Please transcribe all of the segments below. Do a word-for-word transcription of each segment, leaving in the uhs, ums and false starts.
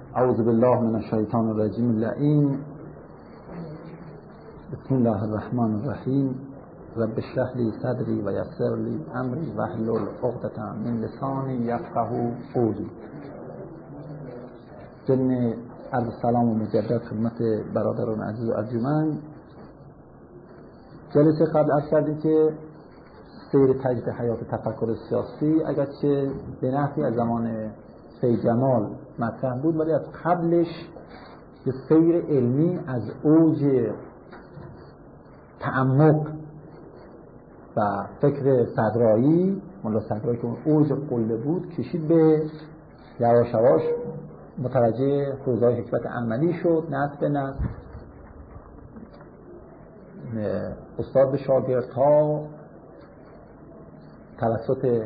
اعوذ بالله من الشیطان الرجیم اللعین. بسم الله الرحمن الرحیم. رب اشرح لی صدری و یسر لی امری واحلل عقدة من لسانی یفقهوا قولی. ضمن عرض سلام و مجدد خدمت برادران عزیز و ارجمند. جلسه قبل عرض کردیم که سیر تجدید حیات تفکر سیاسی اگرچه به نحوی از زمان سید جمال مطرح بود، ولی از قبلش یه سیر علمی از اوج تعمق و فکر صدرایی، مولا صدرایی که اون اوج قله بود، کشید به یواش یواش متوجه حوزه‌های حکمت عملی شد. نسل به نسل استاد به شاگرد تا توسط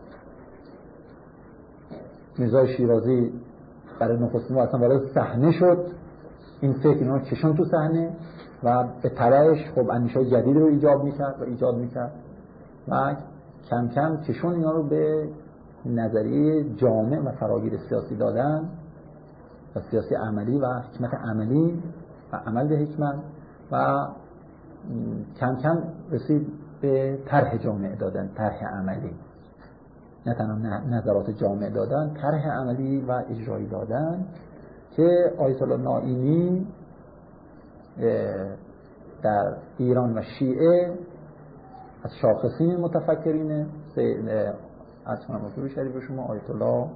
میرزا شیرازی برای نخستین بار اصلا وارد صحنه شد. این فکر اینا کشون تو صحنه و به تبعش خب اندیشه‌های جدید رو ایجاد میکرد و ایجاد میکرد و کم کم کشون اینا رو به نظریه جامع و فراگیر سیاسی دادن و سیاسی عملی و حکمت عملی و عمل به حکمت و کم کم رسید به طرح جامع دادن، طرح عملی، نه تنها نظرات جامع دادن، طرح عملی و اجرایی دادن که آیت الله نائینی در ایران و شیعه از شاخصین متفکرینه. از منظور شریف شما آیت الله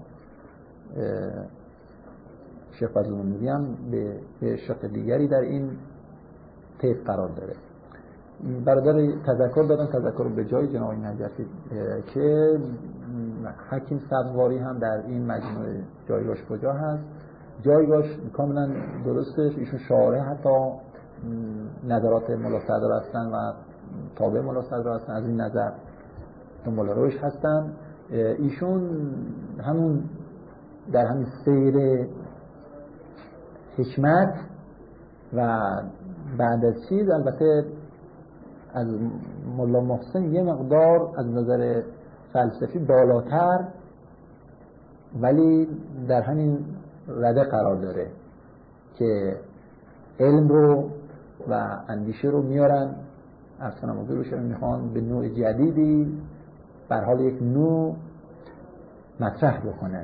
شیخ فضل نوری هم به شق دیگری در این طیف قرار داره. برادر تذکر دادن، تذکر به جای جناب نجفی که حکیم سبزواری هم در این مجموعه جایگاهش کجا هست. جایگاهش کاملا درسته، ایشون شارح حتی نظرات مولا صدر هستن و تابع مولا صدر هستن، از این نظر دنبال روش هستن. ایشون همون در همین سیر حکمت و بعد از چیز البته از مولا محسن یه مقدار از نظر فلسفی بالاتر، ولی در همین رده قرار داره که علم رو و اندیشه رو میارن اصلا موضوعش رو میخوان به نوع جدیدی بر حال یک نوع مطرح بکنن،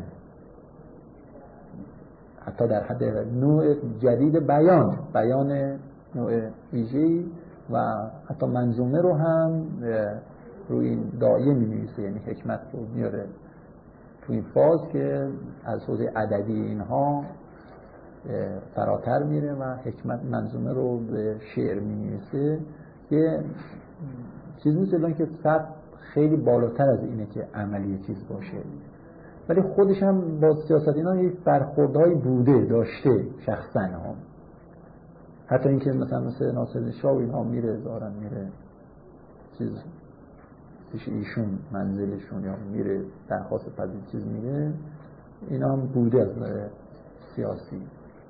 حتی در حد نوع جدید بیان بیان نوع ویژه‌ای و حتی منظومه رو هم روی این داعیه می‌نویسه، یعنی حکمت رو میاره تو این فاز که از حوزه عددی اینها فراتر میره و حکمت منظومه رو به شعر می‌نویسه. یه چیز نیست الان که سطح خیلی بالاتر از اینه که عملی چیز باشه، ولی خودش هم با سیاست اینا یک برخوردهای بوده داشته شخصا هم، حتی اینکه مثلا مثل ناصر شاه و اینها میره زارن میره چیز پیش ایشون منزلشون یا میره درخواست پذیر چیز میره، اینا هم بوده از نظر سیاسی.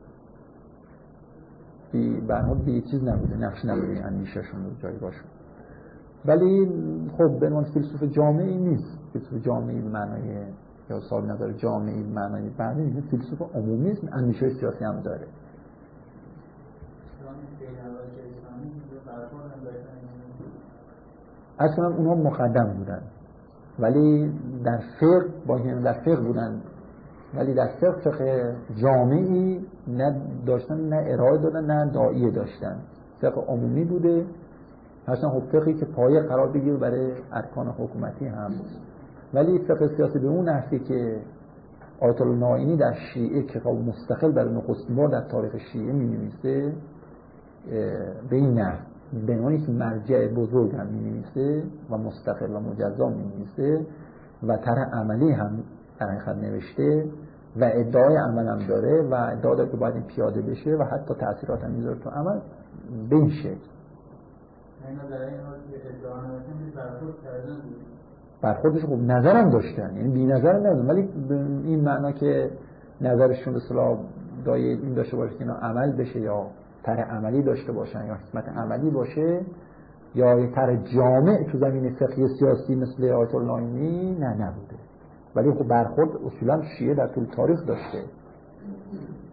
بی برحال بی چیز نبوده، نقش نبوده اندیشه‌شون و جایگاهشون. ولی خب به عنوان فیلسوف جامعی نیست، فیلسوف جامعی به معنای یا صاحب نظر جامعی به معنای بعدی نیست، فیلسوف عمومی است، اندیشه سیاسی هم داره. اصلا اونها مقدم بودن ولی در فقه با هم در فقه بودن، ولی در فقه فقه جامعی نه داشتن، نه ارائه دادن، نه داعیه داشتن. فقه عمومی بوده، اصلا خب فقهی که پایه قرار بگیره برای ارکان حکومتی هم. ولی فقه سیاسی به اون نحوی که آیت الله نائینی در شیعه که خب مستقل برای نخستین بار در تاریخ شیعه می‌نویسه، به این نحو به عنوان یک مرجع بزرگ هم می‌نویسه و مستقل و مجزا می‌نویسه و طرح عملی هم در حقیقت نوشته و ادعای عمل هم داره و ادعا داره که باید این پیاده بشه و حتی تأثیرات هم میذاره تو عمل به این شکل. اینا در این حال که ادعا نوشتن برخورد کردن بود، برخوردش خب نظرم داشتن، یعنی بی نظر نبودن، ولی این معنا که نظرشون به اصطلاح دایه این داشته باشه که اینا عمل بشه یا طرح عملی داشته باشن یا حکمت عملی باشه یا یه طرح جامع تو زمین فقهی سیاسی مثل آیت الله نائینی نه نبوده. ولی خب برخورد اصولا شیعه در طول تاریخ داشته.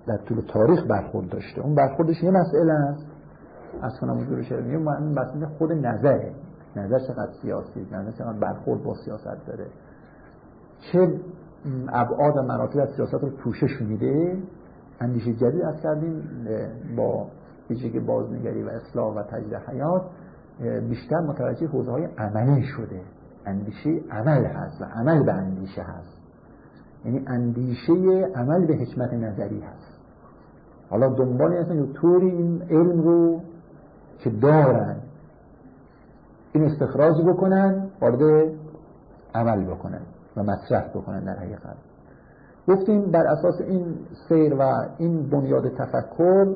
در طول تاریخ برخورد داشته. اون برخوردش یه مسئله است، از کنم حضور شده، یه مسئله خود نظره، نظر چقدر سیاسی، نظر چقدر برخورد با سیاست داره، چه ابعاد و مراتب از سیاست رو پوشش میده. اندیشه جدید از کردیم با ویژگی بازنگری و اصلاح و تجدید حیات بیشتر متوجه حوزه‌های عملی شده. اندیشه عمل هست و عمل به اندیشه هست، یعنی اندیشه عمل به حکمت نظری هست. حالا دنبال هستن یه طوری این علم رو که دارن این استخراج بکنن، وارد عمل بکنن و مصرف بکنن. در حقیقت گفتیم بر اساس این سیر و این بنیاد تفکر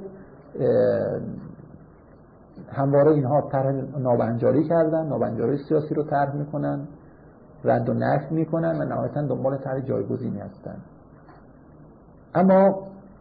همواره اینها طرح نابهنجاری کردن، نابهنجاری سیاسی رو طرح میکنن، رد و نفی میکنن و نهایتاً دنبال طرح جایگزینی هستن. اما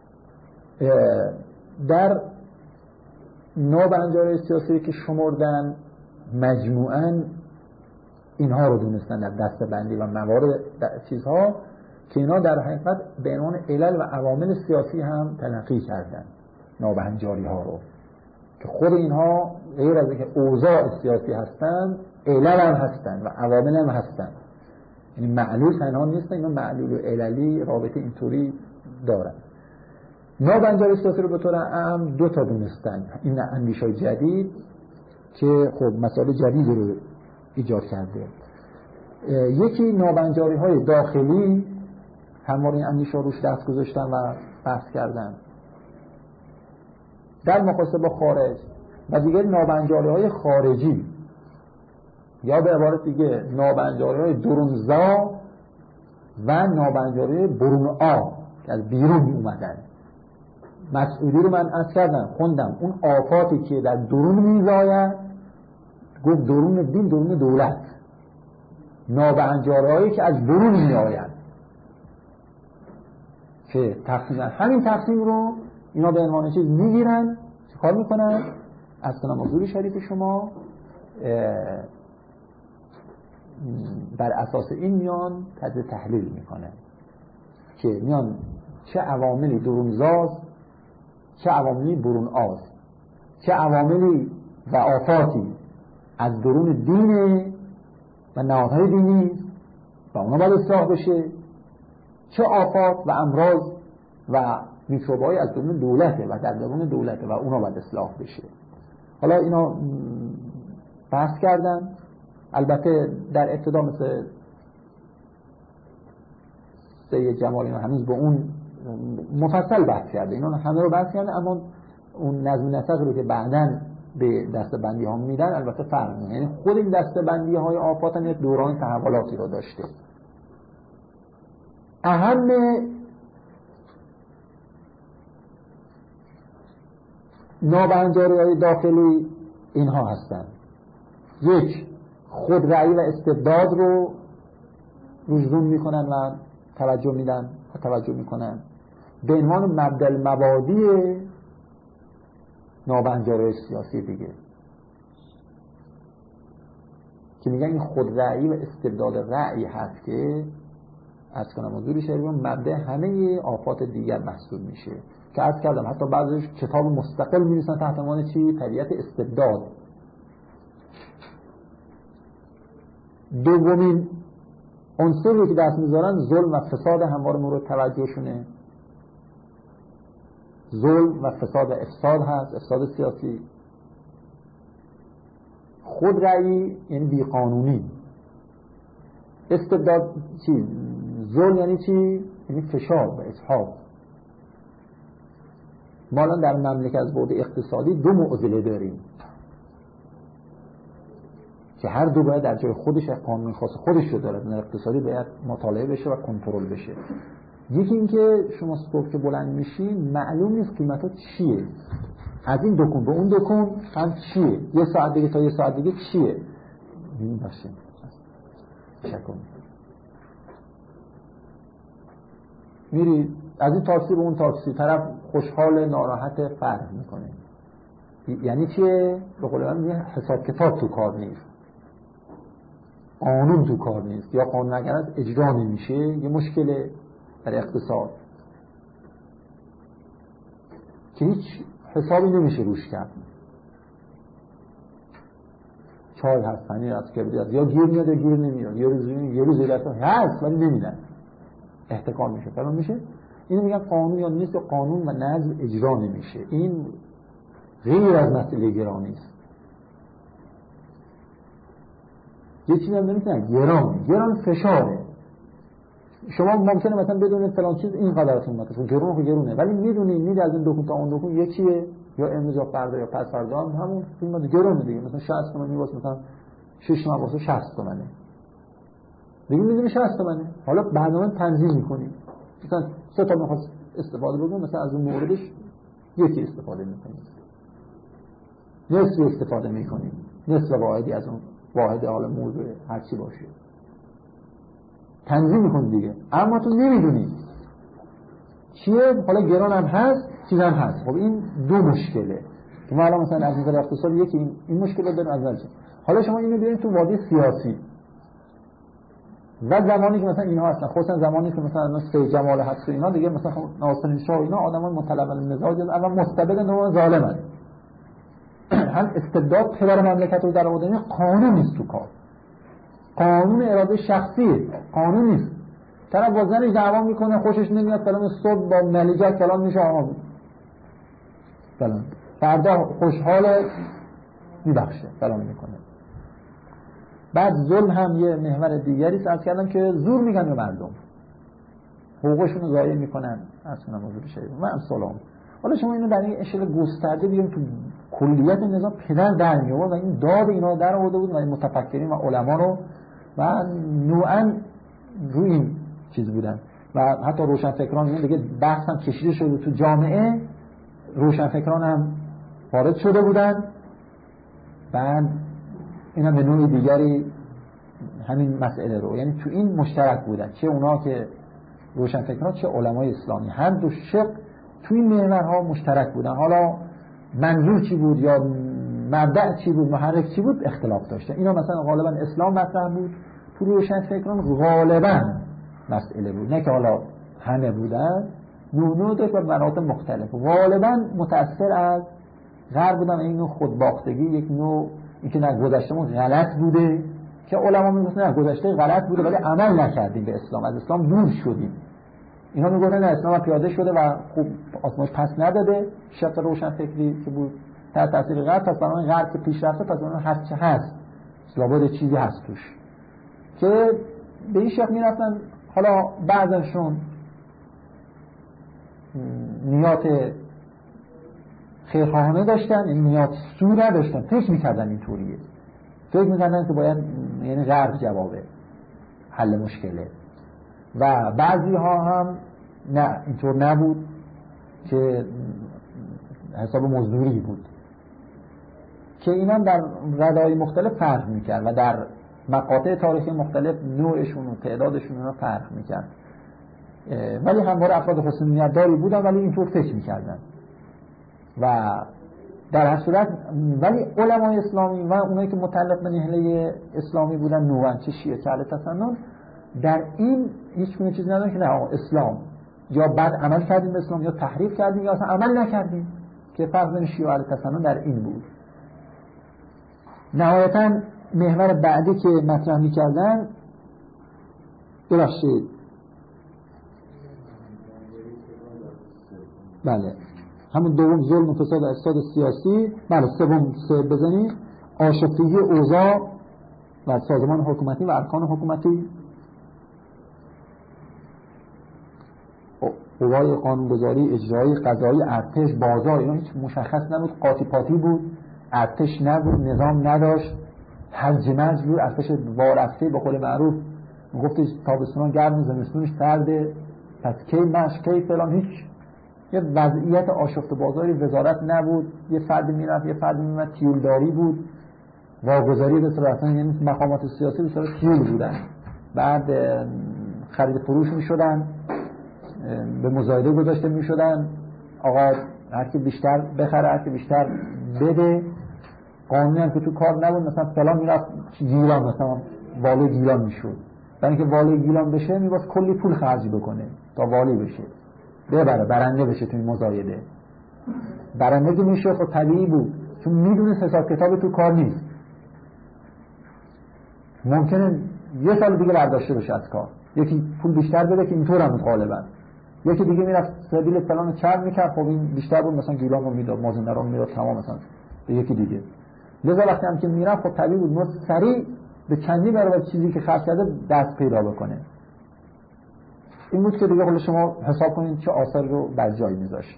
در نابهنجاری سیاسی که شمردن مجموعاً اینها رو دونستن در دسته‌بندی و موارد چیزها که اینا در حقیقت به عنوان علل و عوامل سیاسی هم تلقی کردن نابهنجاری ها رو، که خود اینها غیر از اینکه اوضاع سیاسی هستن علل هم هستن و عوامل هم هستن. یعنی معلول تنها نیستن، اینا معلول و عللی رابطه اینطوری دارن. نابهنجاری سیاسی رو به طور عام دو تا دونستن این اندیشه جدید که خب مسائل جدید رو ایجاد کرده. یکی نابهنجاری های داخلی، همواره این اندیشه روش دست گذاشتن و بحث کردن در مقایسه با خارج، و دیگه نابهنجاری های خارجی یا به عبارت دیگه نابهنجاری های درونزا و نابهنجاری های برون آ که از بیرون اومدن. مسئولی رو من عرض کردم خوندم، اون آفاتی که در درون میزاید گفت درون دین، درون دولت، نابهنجاری هایی که از برون میآید که تقسیم همین تقسیم رو اینا به عنوان چیز میگیرن، چه کار میکنن؟ از کنم حضور شریف شما بر اساس این میان تجزیه تحلیل میکنن که میان چه عواملی درونزاز، چه عواملی برون آز، چه عواملی و آفاتی از درون دینه و نهادهای دینی و اونا باید اصلاح بشه، چه آفات و امراض و میکروبایی از درون دولته و در درون دولته و اونا باید اصلاح بشه. حالا اینا بحث کردن، البته در ابتدا مثل سید جمال اینا هنوز به اون مفصل بحث کرده، اینا همه رو بحث کرده، اما اون نظم نسق رو که بعداً به دسته‌بندی ها میدن البته فرق میکنه. یعنی خود این دسته‌بندی های آفات هم یک دوران تحولاتی رو داشته. اهم نابهنجاری های داخلی اینها هستن: یک، خود رأی و استبداد رو روزدون میکنن و توجه میدن و توجه میکنن به عنوان مبدأ المبادی نابهنجاری سیاسی دیگه، که میگن این خود رأی و استبداد رأی هست که از کنم حضور شریف مبدأ همه آفات دیگر محسوب میشه. که عرض کردم حتی بعضیش کتاب مستقل می‌نویسن تحت عنوان چی؟ طبیعت استبداد. دومین عنصری که دست میذارن ظلم و فساد همواره مورد توجهشونه. ظلم و فساد و افساد هست، افساد سیاسی. خود رأی یعنی بیقانونی. استبداد چی؟ ظلم یعنی چی؟ یعنی فشار و اسحاق. ما الان در مملکت از بعد اقتصادی دو معضله داریم که هر دو باید در جای خودش قانون خاص خودش رو داره. در اقتصادی باید مطالعه بشه و کنترل بشه. یکی این که شما صبح که بلند میشی معلوم نیست قیمتا چیه، از این دکون به اون دکون هم چیه، یه ساعت دیگه تا یه ساعت دیگه چیه. این باشه شکم میری از این تاکسی به اون تاکسی، طرف خوشحال ناراحت فرق میکنه. یعنی چیه؟ به قول من میگه حساب کتاب تو کار نیست، قانون تو کار نیست، یا قانون اگر از اجرا نمیشه یه مشکل در اقتصاد. که هیچ حسابی نمیشه روش کرد. چای هست، پنیر هست، کبریت هست، یا گیر میاد یا گیر نمیاد، یه روز یه روز دست هست ولی نمیدن، احتکار میشه، فلان میشه. اینو میگن قانون یا نیست، قانون و نظم اجرا نمیشه. این غیر از مسئله گرانی است. یه چیزی هم نمیتونه گران گران فشاره. شما ممکنه مثلا بدونید فلان چیز این قدرتون مثلا گرون و گرونه، ولی میدونید میاد از این دو تا اون دو یکیه، یا امروز یا فردا یا پس فردا هم همون فیلم گرونه دیگه. مثلا شصت تومانی واسه مثلا شش ماه واسه شصت تومانه، دیگه میدونی شصت تومانه. حالا برنامه تنظیم میکنی، مثلا سه تا میخواست استفاده بکنی، مثلا از اون موردش یکی استفاده میکنی، نصف استفاده میکنی، نصف واحدی از اون واحد حالا موضوع هر چی باشه تنظیم میکنی دیگه. اما تو نمیدونی چیه، حالا گران هم هست چیز هم هست. خب این دو مشکله که ما الان مثلا از نظر اقتصادی یکی این, این مشکل رو داریم از نظر. حالا شما اینو بیارید تو واقع سیاسی و زمانی که مثلا اینها هستن، خصوصا زمانی که مثلا سید جمال هست و اینا دیگه، مثلا ناصر شاه اینا آدمان متلون مزاج اما مستبد نوع ظالمن. هم استبداد پدر مملکت رو در آوردن، قانون نیست تو کار، قانون اراده شخصی، قانون نیست. طرف با زنش دعوا میکنه، خوشش نمیاد، فلان صبح با ملیجر کلام میشه آقا فلان، فردا خوشحال میبخشه فلان میکنه. بعد ظلم هم یه محور دیگری است. عرض کردم که زور میگن به مردم، حقوقشون رو ضایع میکنن، اصلا موضوع شده و امثالم. حالا شما اینو در این اشل گسترده بیاریم تو کلیت نظام پدر در میاد و این داد اینا در آورده بود و این متفکرین و علما رو و نوعاً روی این چیز بودن و حتی روشنفکران این دیگه بحث هم کشیده شده تو جامعه، روشنفکران هم وارد شده بودن. بعد این هم به نوع دیگری همین مسئله رو، یعنی تو این مشترک بودن، چه اونا که روشنفکران چه علمای اسلامی، هم دو شق تو این محورها مشترک بودن. حالا منظور چی بود یا مبدأ چی بود، محرک چی بود، اختلاف داشته. اینا مثلا غالبا اسلام مطرح بود، تو روشنفکران غالبا مسئله بود، نه که حالا همه بودن، نوع داشت و مناطق مختلف، غالبا متأثر از غرب بودن. این نوع خودباختگی، یک نوع اینکه نه گذشتهمون غلط بوده، که علما میگفتن نه گذشته غلط بوده ولی عمل نکردیم به اسلام، از اسلام دور شدیم. اینا میگفتن نه اسلام پیاده شده و خوب آسمانش پس نداده. شق روشنفکری که بود تحت تاثیر غرب، پس برای غرب که پیشرفته، پس اون هست چه هست، لابد چیزی هست توش، که به این شق میرفتن. حالا بعضشون نیات خیرخواهانه داشتن، این نیات سو نداشتن، فکر میکردن اینطوریه، فکر میکردن که باید یعنی غرب جوابه حل مشکله. و بعضی ها هم نه اینطور نبود، که حساب مزدوری بود، که اینا در ردای مختلف فرق میکرد و در مقاطع تاریخی مختلف نوعشون و تعدادشون اینا فرق میکرد. ولی همواره افراد حسن نیت داری بودن ولی اینطور فکر میکردن. و در هر صورت ولی علمای اسلامی و اونایی که متعلق به نهله اسلامی بودن، نوعاً چه شیعه چه اهل تسنن، در این هیچ گونه چیز ندارن که نه اسلام یا بعد عمل کردیم به اسلام یا تحریف کردیم یا اصلا عمل نکردیم، که فرق بین شیعه و اهل تسنن در این بود. نهایتاً محور بعدی که مطرح می‌کردن، ببخشید بله همون دوم ظلم و فساد اقتصاد سیاسی، بله سوم سه بزنید آشفتگی اوضاع و سازمان حکومتی و ارکان حکومتی، قوای قانونگذاری، اجرایی، قضایی، ارتش، بازار، اینا هیچ مشخص نبود، قاطی پاتی بود، ارتش نبود، نظام نداشت، هرج مرج بود، ارتش وارفته به قول معروف گفتش تابستون گرم زمستونش سرده، پس کی مش کی فلان، هیچ یه وضعیت آشفته بازاری، وزارت نبود، یه فرد میرفت یه فرد میومد، تیولداری بود، واگذاری به صورت یعنی مقامات سیاسی به صورت تیول بودن، بعد خرید فروش میشدن، به مزایده گذاشته میشدن، آقا هر کی بیشتر بخره هر کی بیشتر بده. قانونی هم که تو کار نبود، مثلا فلان میرفت گیلان، مثلا والی گیلان میشد، برای اینکه والی گیلان بشه میباید کلی پول خرج بکنه تا والی بشه، ببره برنده بشه توی مزایده. برنده که میشه خب طبیعی بود، چون میدونست حساب کتاب تو کار نیست. ممکنه یه سال دیگه برداشته بشه از کار، یکی پول بیشتر بده که اینطور هم غالبا، یکی دیگه میرفت سبیل فلان چرم میکرد، خب این بیشتر بود مثلا گیلان رو میداد، مازندران رو میداد، تمام مثلا به یکی دیگه. لذا وقتی هم که میرفت خب طبیعی بود ما سریع به چندی برابر چیزی که خرج کرده دست پیدا بکنه. این بود که دیگه حالا شما حساب کنید چه آثاری رو بر جای میذاشت.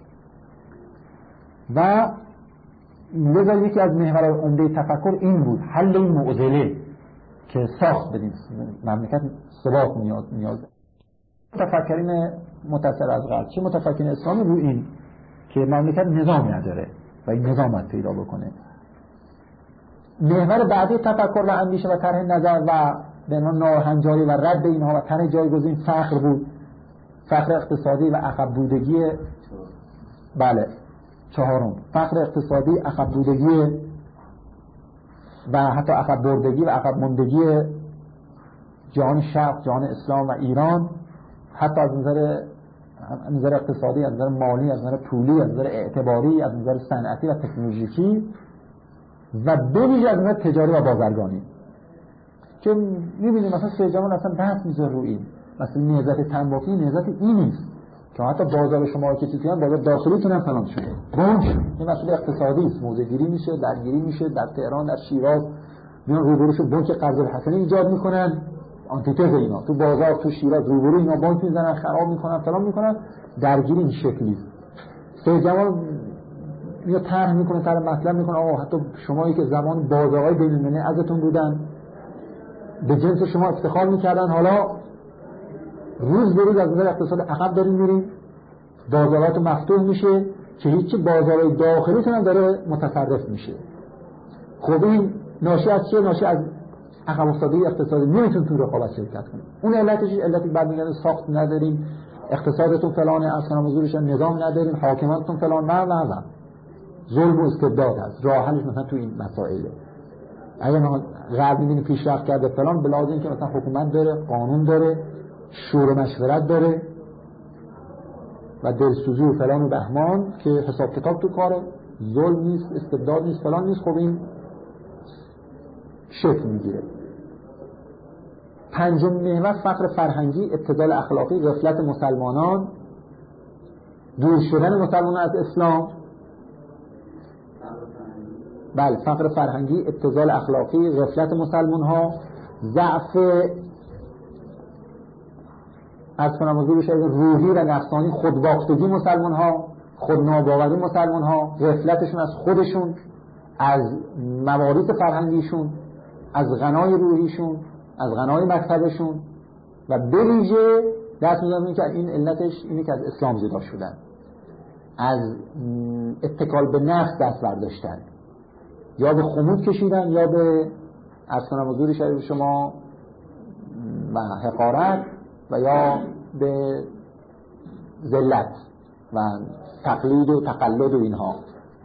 و لذا یکی از محورهای عمده تفکر این بود، حل این معضله که ساخت بدیم مملکت ثبات نیاز نیاز متفکرین متصل از غرب چه متفکرین اسلامی رو این که مملکت نظام نداره و این نظام باید پیدا بکنه. محور بعدی تفکر و اندیشه و طرح نظر و به عنوان ناهنجاری و رد اینها و طرح جایگزین فقر بود، فقر اقتصادی و عقب بودگی. بله چهارم فقر اقتصادی، عقب بودگی و حتی عقب بردگی و عقب ماندگی جهان شرق، جهان اسلام و ایران، حتی از نظر از نظر اقتصادی، از نظر مالی، از نظر پولی، از نظر اعتباری، از نظر صنعتی و تکنولوژیکی و به ویژه از نظر تجاری و بازرگانی. که می‌بینید مثلا سید جمال اصلا بحث می‌ذاره روی این، مثلا نهضت تنباکویی نهضت این نیست که حتی بازار شما که چیزی هم بازار داخلیتون هم فلان شده. گنج این مسئله اقتصادی است، موزه‌گیری میشه، درگیری میشه، در تهران، در شیراز میان روبروشو بانک قرض الحسنی ایجاد میکنن، آنتیتز اینا تو بازار تو شیراز روبرو اینا بانک میزنن، خراب میکنن، فلان میکنن، درگیری این شکلی است. سید جمال میاد طرح میکنه، طرح مطلب میکنه آقا حتی شمایی که زمان بازارهای بین‌المللی ازتون بودن، به جنس شما افتخار میکردن، حالا روز به روز از نظر اقتصاد عقب داریم میریم، بازارات مفتوح میشه که هیچی بازارهای داخلیتون هم داره متصرف میشه. خب این ناشی از چیه؟ ناشی از عقب افتادگی اقتصادی، نمیتون تو رقابت شرکت کنید. اون علتش علتی بعد میگن ساخت نداریم، اقتصادتون فلانه، اصلا حضورش نظام نداریم، حاکمانتون فلان، نه نه نه ظلم و استبداد هست. راه حلش مثلا تو این مسائله. اگه ما غرب می‌بینیم پیشرفت کرده فلان، به لازم که مثلا حکومت داره، قانون داره، شور و مشورت داره و دلسوزی و فلان و بهمان که حساب کتاب تو کاره، ظلم نیست، استبداد نیست، فلان نیست. خب این شکل میگیره. پنجم محور فقر فرهنگی، ابتذال اخلاقی، غفلت مسلمانان، دور شدن مسلمانان از اسلام. بله فقر فرهنگی، ابتذال اخلاقی، غفلت مسلمان ها، ضعف از کنم حضورش روحی و نفسانی، خودباختگی مسلمان ها، خودناباوری مسلمان ها، غفلتشون از خودشون، از موارد فرهنگیشون، از غنای روحیشون، از غنای مکتبشون و به ویژه دست می‌زنن که این علتش اینه که از اسلام جدا شدن، از اتکال به نفس دست برداشتن، یا به خمود کشیدن یا به از کنم حضور شریف شما و حقارت و یا به ذلت و تقلید و تقلد و اینها.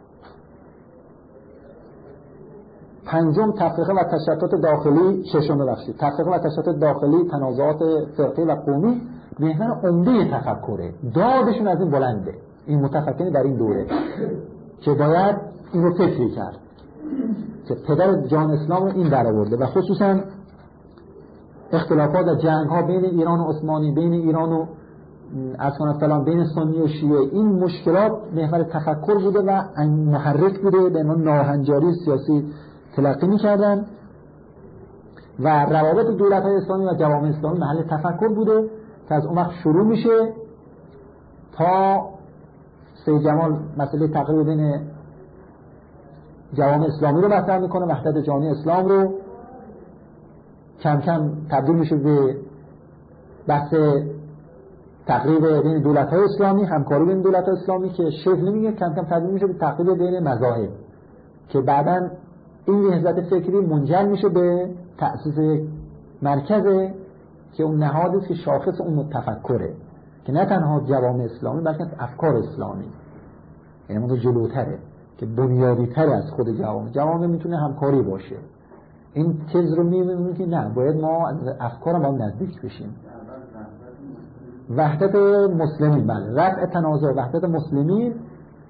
پنجم تفرقه و تشتت داخلی، ششم ببخشید تفرقه و تشتت داخلی، تنازعات فرقی و قومی محور عمده تفکره. دادشون از این بلنده، این متفکرین در این دوره که باید این رو فکری کرد که پدر جان اسلام رو این در آورده و خصوصا اختلافات و جنگ ها بین ایران و عثمانی، بین ایران و اصلا فلان، بین سنی و شیعه، این مشکلات محور تفکر بوده و محرک بوده، به عنوان ناهنجاری سیاسی تلقی می‌کردن و روابط دولت‌های اسلامی و جوامع اسلامی محل تفکر بوده که از اون وقت شروع میشه تا سید جمال مسئله تقریب بین جوامع اسلامی رو مطرح میکنه، وحدت جهانی اسلام رو، کم کم تبدیل میشه به بحث تقریب بین دولت‌های اسلامی، همکاری بین دولت‌های اسلامی که شکل نمیگیره، کم کم تبدیل میشه به تقریب بین مذاهب که بعداً این نهضت فکری منجر میشه به تأسیس یک مرکزه که اون نهادی است که شاخص اون تفکره که نه تنها جوامع اسلامی بلکه افکار اسلامی، یعنی اون جلوتره که بنیادی تر از خود جوامع. جوامع میتونه همکاری باشه. این تز رو میبینیم که نه، باید ما افکار ما نزدیک بشیم. وحدت مسلمین، بله رفع تنازع وحدت مسلمین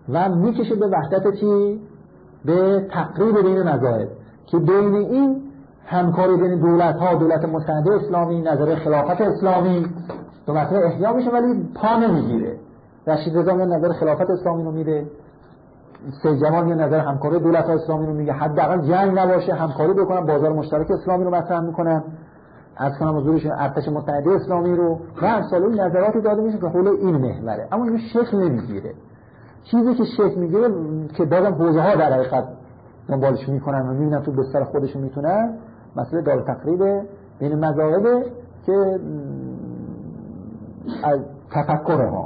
و میکشه به وحدت چی؟ به تقریب بین مذاهب که بین این همکاری بین دولت ها، دولت متحده اسلامی، نظریه خلافت اسلامی دو مسئله احیا میشه ولی پا نمیگیره. رشید رضا میاد نظر خلافت اسلامی رو میده، سید جمال میاد نظر همکاری دولت ها اسلامی رو میگه، حداقل جنگ نباشه، همکاری بکنن، بازار مشترک اسلامی رو مطرح میکنن، از کنم حضورش ارتش متحده اسلامی رو و امثال این نظراتی داده میشه که حول این محوره، اما این شکل نمیگیره. چیزی که شکل میگیره که بازم حوزه ها در حقیقت دنبالش میکنن و میبینن تو بستر خودشون میتونن، مسئله دار تقریب بین مذاهب که از تفکر ها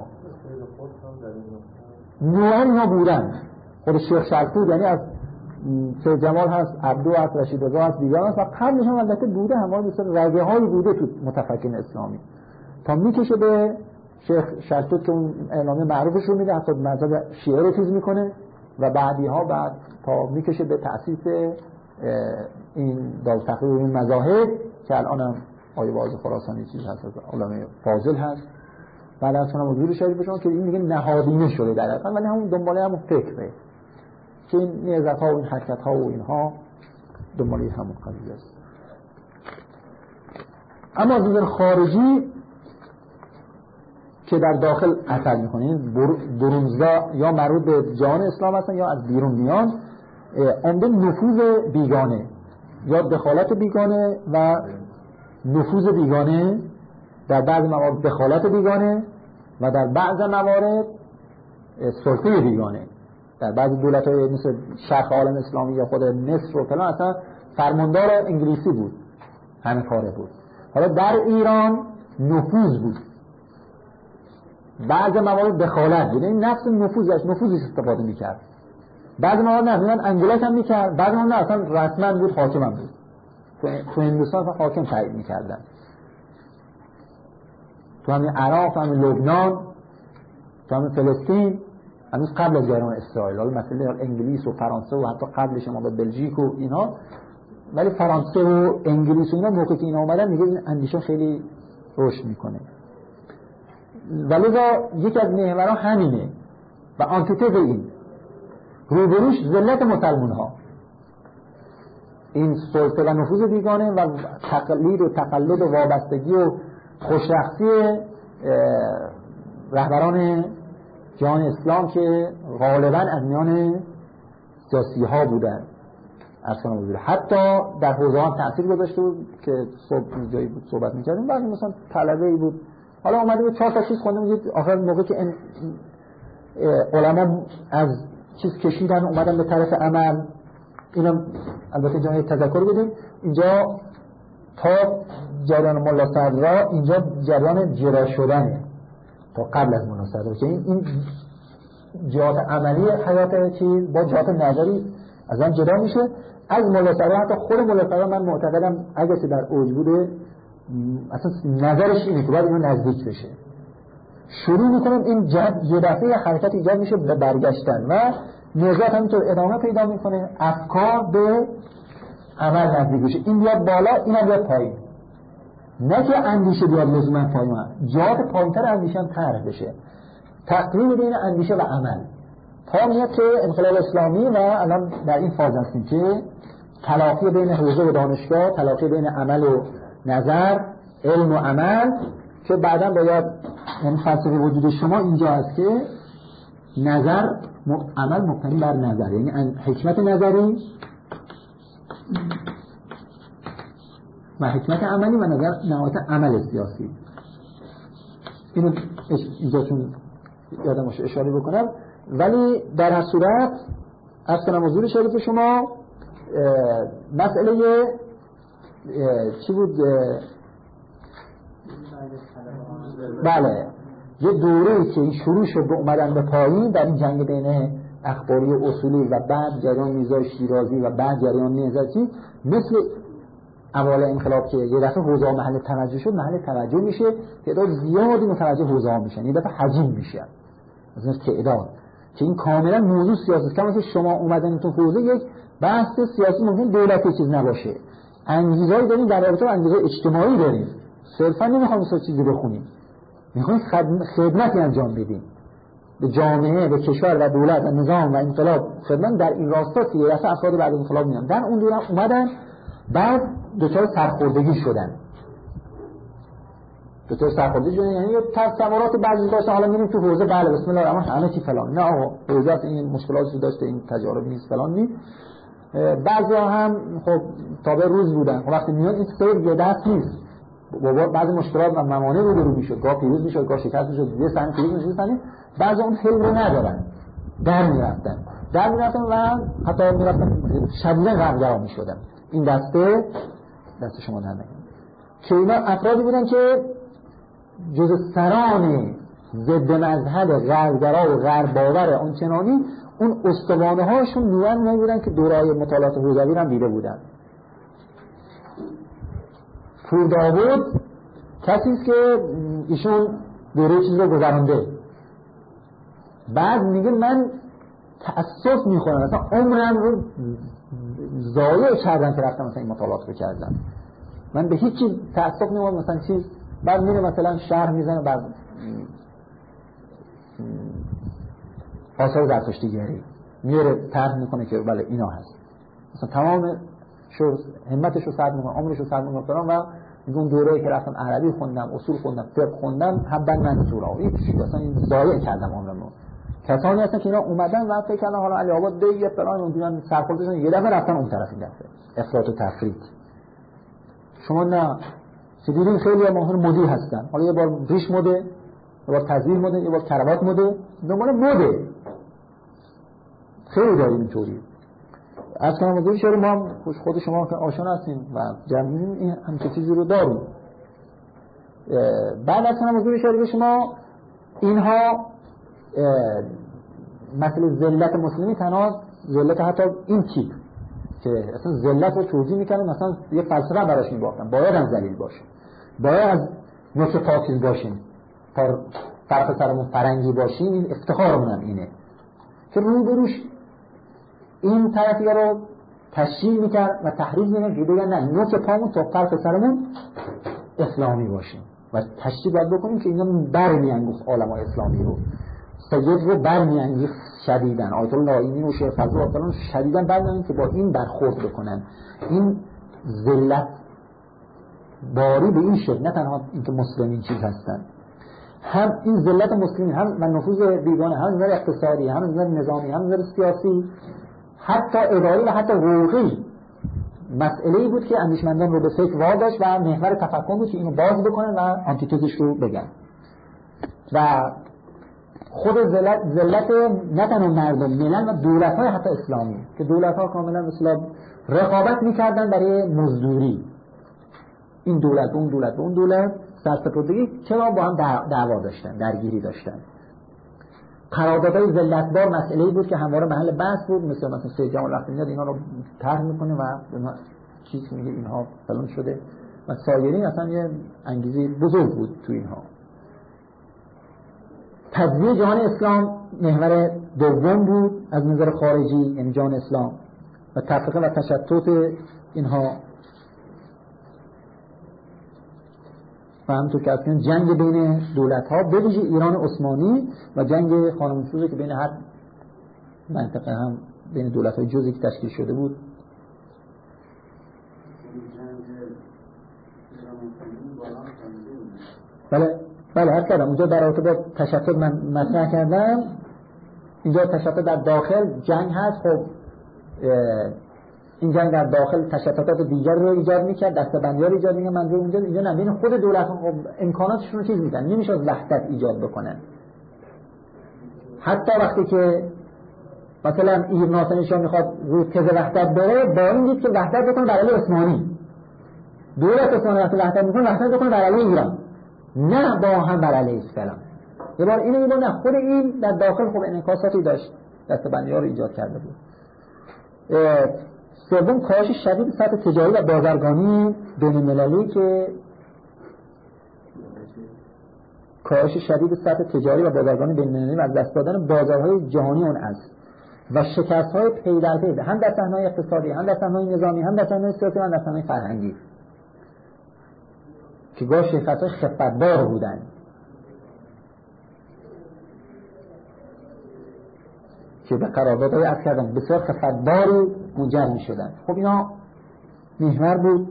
نوعا اینا بودن. خود شیخ شلتوت یعنی از سید جمال هست، عبدو هست، رشید رضا هست، دیگران هست و قبلش هم البته بوده، همه مثل رگه هایی بوده تو متفکرین اسلامی تا میکشه به شیخ شلتوت که اون اعلامیه معروفش رو میده، حتی مذهب شیعه رو چیز میکنه و بعدی ها بعد تا میکشه به تأسیس این دار تقریب این مذاهب که الان هم آیه باز خراسانی چیز هست، علامه فاضل هست. بعد از اونم حضور شریف بشون که این میگه نهادینه شده در واقع، ولی همون دنباله همون فکره که این نهضت ها و این حرکت ها و اینها دنباله همون قضیه است. اما از نظر خارجی که در داخل اثر میکنه، برونزا یا مربوط به جهان اسلام هستن یا از بیرون میان، عمده نفوذ بیگانه یا دخالت بیگانه و نفوذ بیگانه، در بعض موارد دخالت بیگانه و در بعض موارد سلطه بیگانه. در بعض دولت‌های مثل شرق عالم اسلامی یا خود مصر و فلان اصلا فرماندار انگلیسی بود، همه کاره بود. حالا در ایران نفوذ بود، بعض موارد دخالت بود، این نفس نفوذش نفوذش استفاده می‌کرد. بعض موارد نه، میان انگولک هم می‌کرد، بعض موارد نه اصلا رسما بود، حاکم هم بود. تو هندوستان حاکم تعیین می‌کردن، تو همین عراق، تو همین لبنان، تو همین فلسطین، هنوز قبل از جریان اسرائیل. حالا مثلا انگلیس و فرانسه و حتی قبل شما به بلژیک و اینها، ولی فرانسه و انگلیس و اینا موقعی که اینا اومدن میگه این اندیشه خیلی رشد میکنه. ولی یکی از محورها همینه و آنتیتز این روبروش ذلت مسلمان ها، این سلطه و نفوذ بیگانه و تقلید و تقلد و وابستگی و خوشرخصی رهبران جهان اسلام که غالبا از میان سیاسی ها بودن. اصلا بودن حتی در حوزه ها تأثیر گذاشته بود که صبح جایی بود صحبت می‌کردیم، بعد مثلا طلبه ای بود حالا اومده بود چهار تا چیز خونده بود، آخر موقعی که علما از چیز کشیدن اومدن به طرف عمل، اینا البته جای تذکر بدیم اینجا تا جریان ملا صدرا اینجا جریان جرا شدنه تا قبل از ملا صدرا که این این جهات عملی حیات چیز با جهات نظری از هم جدا میشه. از ملا صدرا حتی خود ملا صدرا من معتقدم اگه که در اوج بوده اصلا نظرش اینه که باید اینو نزدیک بشه. شروع میکنم این جد یه دفعه حرکت ایجاد میشه به برگشتن و نهضت همینطور ادامه پیدا میکنه، افکار به عمل نزدیک بشه، این بیاد بالا این هم بیاد پایین، نه که اندیشه بیاد لزوما پایین، جهات پایینتر اندیشه هم طرح بشه، تقریب بین اندیشه و عمل تا میاد که انقلاب اسلامی و الان در این فاز هستیم که تلاقی بین حوزه و دانشگاه، تلاقی بین عمل و نظر، علم و عمل، که بعدا باید این فلسفه وجود شما اینجا هست که نظر عمل مبتنی بر نظر، یعنی حکمت نظری و حکمت عملی و نظر نهایت عمل سیاسی. اینو اینجا چون یادم باشه اشاره بکنم. ولی در هر صورت از کنم حضور شریف شما مسئله چی بود؟ بله، یه دوره‌ای که شروع شد به اومدن به پایین در این جنگ بین اخباری و اصولی و بعد جریان میرزا شیرازی و بعد جریان نهضتی، مثل اوایل انقلاب که یه دفعه حوزه محل توجه شد، محل توجه میشه، تعداد زیادی متوجه حوزه ها میشن، یه دفعه حجم میشه از این تعداد که این کاملا موضوع سیاسی است. که شما اومدن تو حوزه یک بحث سیاسی ممکن دولتی چیز نباشه، انگیزه‌ای دارین در رابطه با انگیزه اجتماعی دارین، صرفا نمیخوام مثلا چیزی بخونیم، میخواین خدمتی انجام بدین، به جامعه، به کشور و دولت و نظام و انقلاب خدمت در این راستا که یه دفعه افراد بعد انقلاب میان در اون دوران اومدن، بعد دچار سرخوردگی شدن. دچار سرخوردگی شدن یعنی تصورات بعضی داشتن، حالا میریم تو حوزه بله بسم الله الرحمن همه چی فلان، نه آقا حوزه این مشکلاتی داشته، این تجارب نیست فلان نیست. بعضیا هم خب تابع روز بودن، خب وقتی میاد این سیر یه دست نیست، بابا بعضی مشکلات و موانع رو رو میشد، گاه پیروز میشد گاه شکست میشد، یه سن پیروز میشد سن بعضی اون حلم رو ندارن در میرفتن در میرفتن و حتی میرفتن شدیداً غمگرا میشدن. این دسته دست شما در نگم که اینا افرادی بودن که جز سران ضد مذهب غربگرا و غرب باور آنچنانی اون استوانه هاشون میان نبودن که دورای مطالعات حوزوی رو هم دیده بودن. پور داوود کسی است که ایشون دوره چیز رو گذرانده، بعد میگه من تأسف میخورم مثلا عمرم رو ضایع کردم که رفتم مثلا این مطالعات رو کردم، من به هیچ چیز تأسف نمیخورم مثلا چیز. بعد میره مثلا شرح میزنه بعد آثار زرتشتیگری میاره طرح میکنه که بله اینا هست، مثلا تمام شو همتش رو صرف میکنه، عمرش رو صرف میکنه و میگه اون دوره‌ای که رفتم عربی خوندم، اصول خوندم، فقه خوندم، حبا من سورا این اصلا این ضایع کردم عمرمو. کسانی هستن که اینا اومدن و فکر کردن حالا علی آباد دی یه فلان اونجوری سرخوردشون یه دفعه رفتن اون طرف، این دفعه افراط و تفریط. شما نه دیدین خیلی ماهر مدی هستن، حالا یه بار ریش مده، یه بار تزویر مده، یه بار کراوات مده، دنبال مده خیلی داریم اینطوری. از کنم حضور شما ما خود شما که آشنا هستیم و جمعیم این همچه چیزی رو داریم. بعد از کنم حضور شما شما اینها مثل ذلت مسلمی تنها ذلت حتی این تیپ که اصلا ذلت رو توضیح میکنن، مثلا یه فلسفه براش میباختن، باید هم ذلیل باشه، باید از نوک پاکیز باشیم تا طرف سرمون فرنگی باشیم، این افتخارمون هم اینه که رو بروش این طرفی رو تشریح میکرد و تحریف میکرد که بگن نه نوک پامون تا طرف سرمون اسلامی باشیم و تشریح باید بکنیم که اینا برمیانگیخت علمای اسلامی رو، سید رو برمیانگیخت شدیدن، آیت الله نائینی و شیخ فضل الله شدیدن برمیانگیخت که با این برخورد بکنن. این ذلت باری به این شکل، نه تنها اینکه مسلمین چیز هستن، هم این ذلت مسلمین هم و نفوذ بیگانه، هم نظر اقتصادی، هم نظر نظامی، هم نظر سیاسی، حتی اداری و حتی حقوقی مسئله‌ای بود که اندیشمندان رو به فکر واداشت و محور تفکر بود که اینو باز بکنن و آنتیتزش رو بگن. و خود ذلت ذلت نه تنها مردم، ملل و دولت‌های حتی اسلامی که دولت‌ها کاملا مثلا رقابت می‌کردن برای مزدوری، این دولت به اون دولت به اون دولت سرسپردگی، چرا با هم دعوا داشتن، درگیری داشتن. قراردادهای ذلتبار مسئله‌ای بود که همواره محل بحث بود، مثلا مثلا سید جمال وقتی میاد اینا رو طرح میکنه و چیز میگه اینها فلان شده و سایرین، اصلا یه انگیزه بزرگ بود تو اینها. تجزیه جهان اسلام محور دوم بود از نظر خارجی، یعنی جهان اسلام، و تفرقه و تشتت اینها و همونطور که اصلا جنگ بین دولت‌ها به ویژه ایران عثمانی و جنگ خانم‌نفوذی که بین هر منطقه هم بین دولت‌های جزئی که تشکیل شده بود. بله بله هر کردم اونجا در رابطه با تشتت من مطرح کردم، اینجا تشتت در داخل جنگ هست. خب این جنگ در داخل تشتتات دیگر رو ایجاد می‌کرد، دسته‌بندی‌ها رو ایجاد می‌کرد. منظور اونجا اینجا نه، بین خود دولت‌ها خب امکاناتشون رو چیز می‌کنن، نمیشه از وحدت ایجاد بکنن. حتی وقتی که مثلا ایران ناصرشاه میخواد رو تز وحدت بره، با این دید که وحدت بکنه بر علیه عثمانی، دولت عثمانی وقتی وحدت می‌کنه وحدت بکنه بر علیه ایران، نه با هم بر علیه اسلام. یه بار اینو یه نه خود این در داخل خب انعکاساتی داشت، دسته‌بندی‌ها رو ایجاد کرده بود. سوم کاهش شدید سطح تجاری و بازرگانی بین‌المللی که کاهش شدید سطح تجاری و بازرگانی بین‌المللی و از دست دادن بازارهای جهانی اون است و شکست‌های پی در پی هم در صحنه‌های اقتصادی، هم در صحنه‌های نظامی، هم در صحنه‌های سیاسی، هم در صحنه‌های فرهنگی که گاه شکست‌های خفت‌بار بودن. که به قراردادهای عرض کردم بسیار خفتباری منجر می شدن. خب اینا محور بود.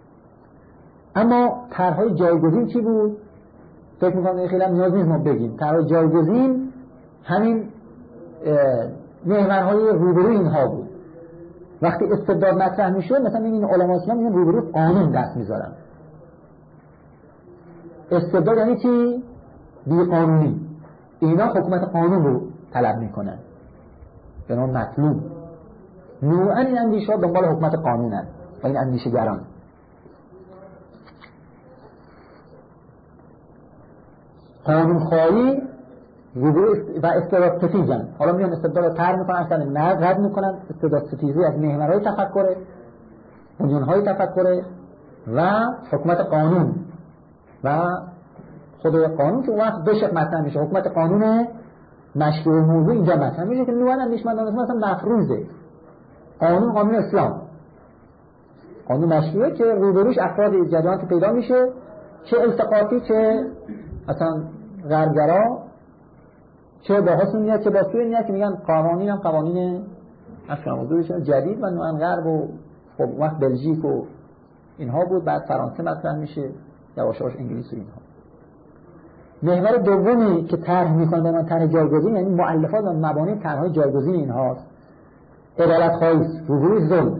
اما طرحهای جایگزین چی بود؟ فکر می‌کنم خیلی هم نیاز نیست ما بگیم. طرحهای جایگزین همین محورهای روبروی اینها بود. وقتی استبداد مطرح میشد مثلا این علما اسلام میگن روبروی قانون دست میذارن. استبداد یعنی چی؟ بی قانونی. اینا حکومت قانون رو طلب میکنن. به نام مطلوب. نوعا این اندیشه ها دنبال حکومت قانونن و این اندیشه گران. قانونخواهی و استبداد ستیزن. حالا میان استبداد رو طرح میکنن، اصلا نه رد میکنن. استبداد ستیزی از محورهای تفکر، بنیانهای تفکر و حکومت قانون و خود قانون که وقت دو شق مطرح میشه. حکومت قانون مشروع موضوع اینجا مطرح میشه که نوعا اندیشمندان مثلا مفروضه. قانون قانون اسلام، قانون مشروعه که روبروش افراد جریانات پیدا میشه، چه التقاطی چه اصلا غربگرا، چه با حسن نیت چه با سوء نیت، که میگن قوانین هم قوانین اصلا موضوعش جدید و نوعا غرب و خب وقت بلژیک و اینها بود. بعد فرانسه مطرح میشه، یواش یواش انگلیس و اینها. محور دومی که طرح میکنه به من طرح جایگزین، یعنی مؤلفات و مبانی طرحهای جایگزین اینهاست. عدالت خواهی، روبروی ظلم.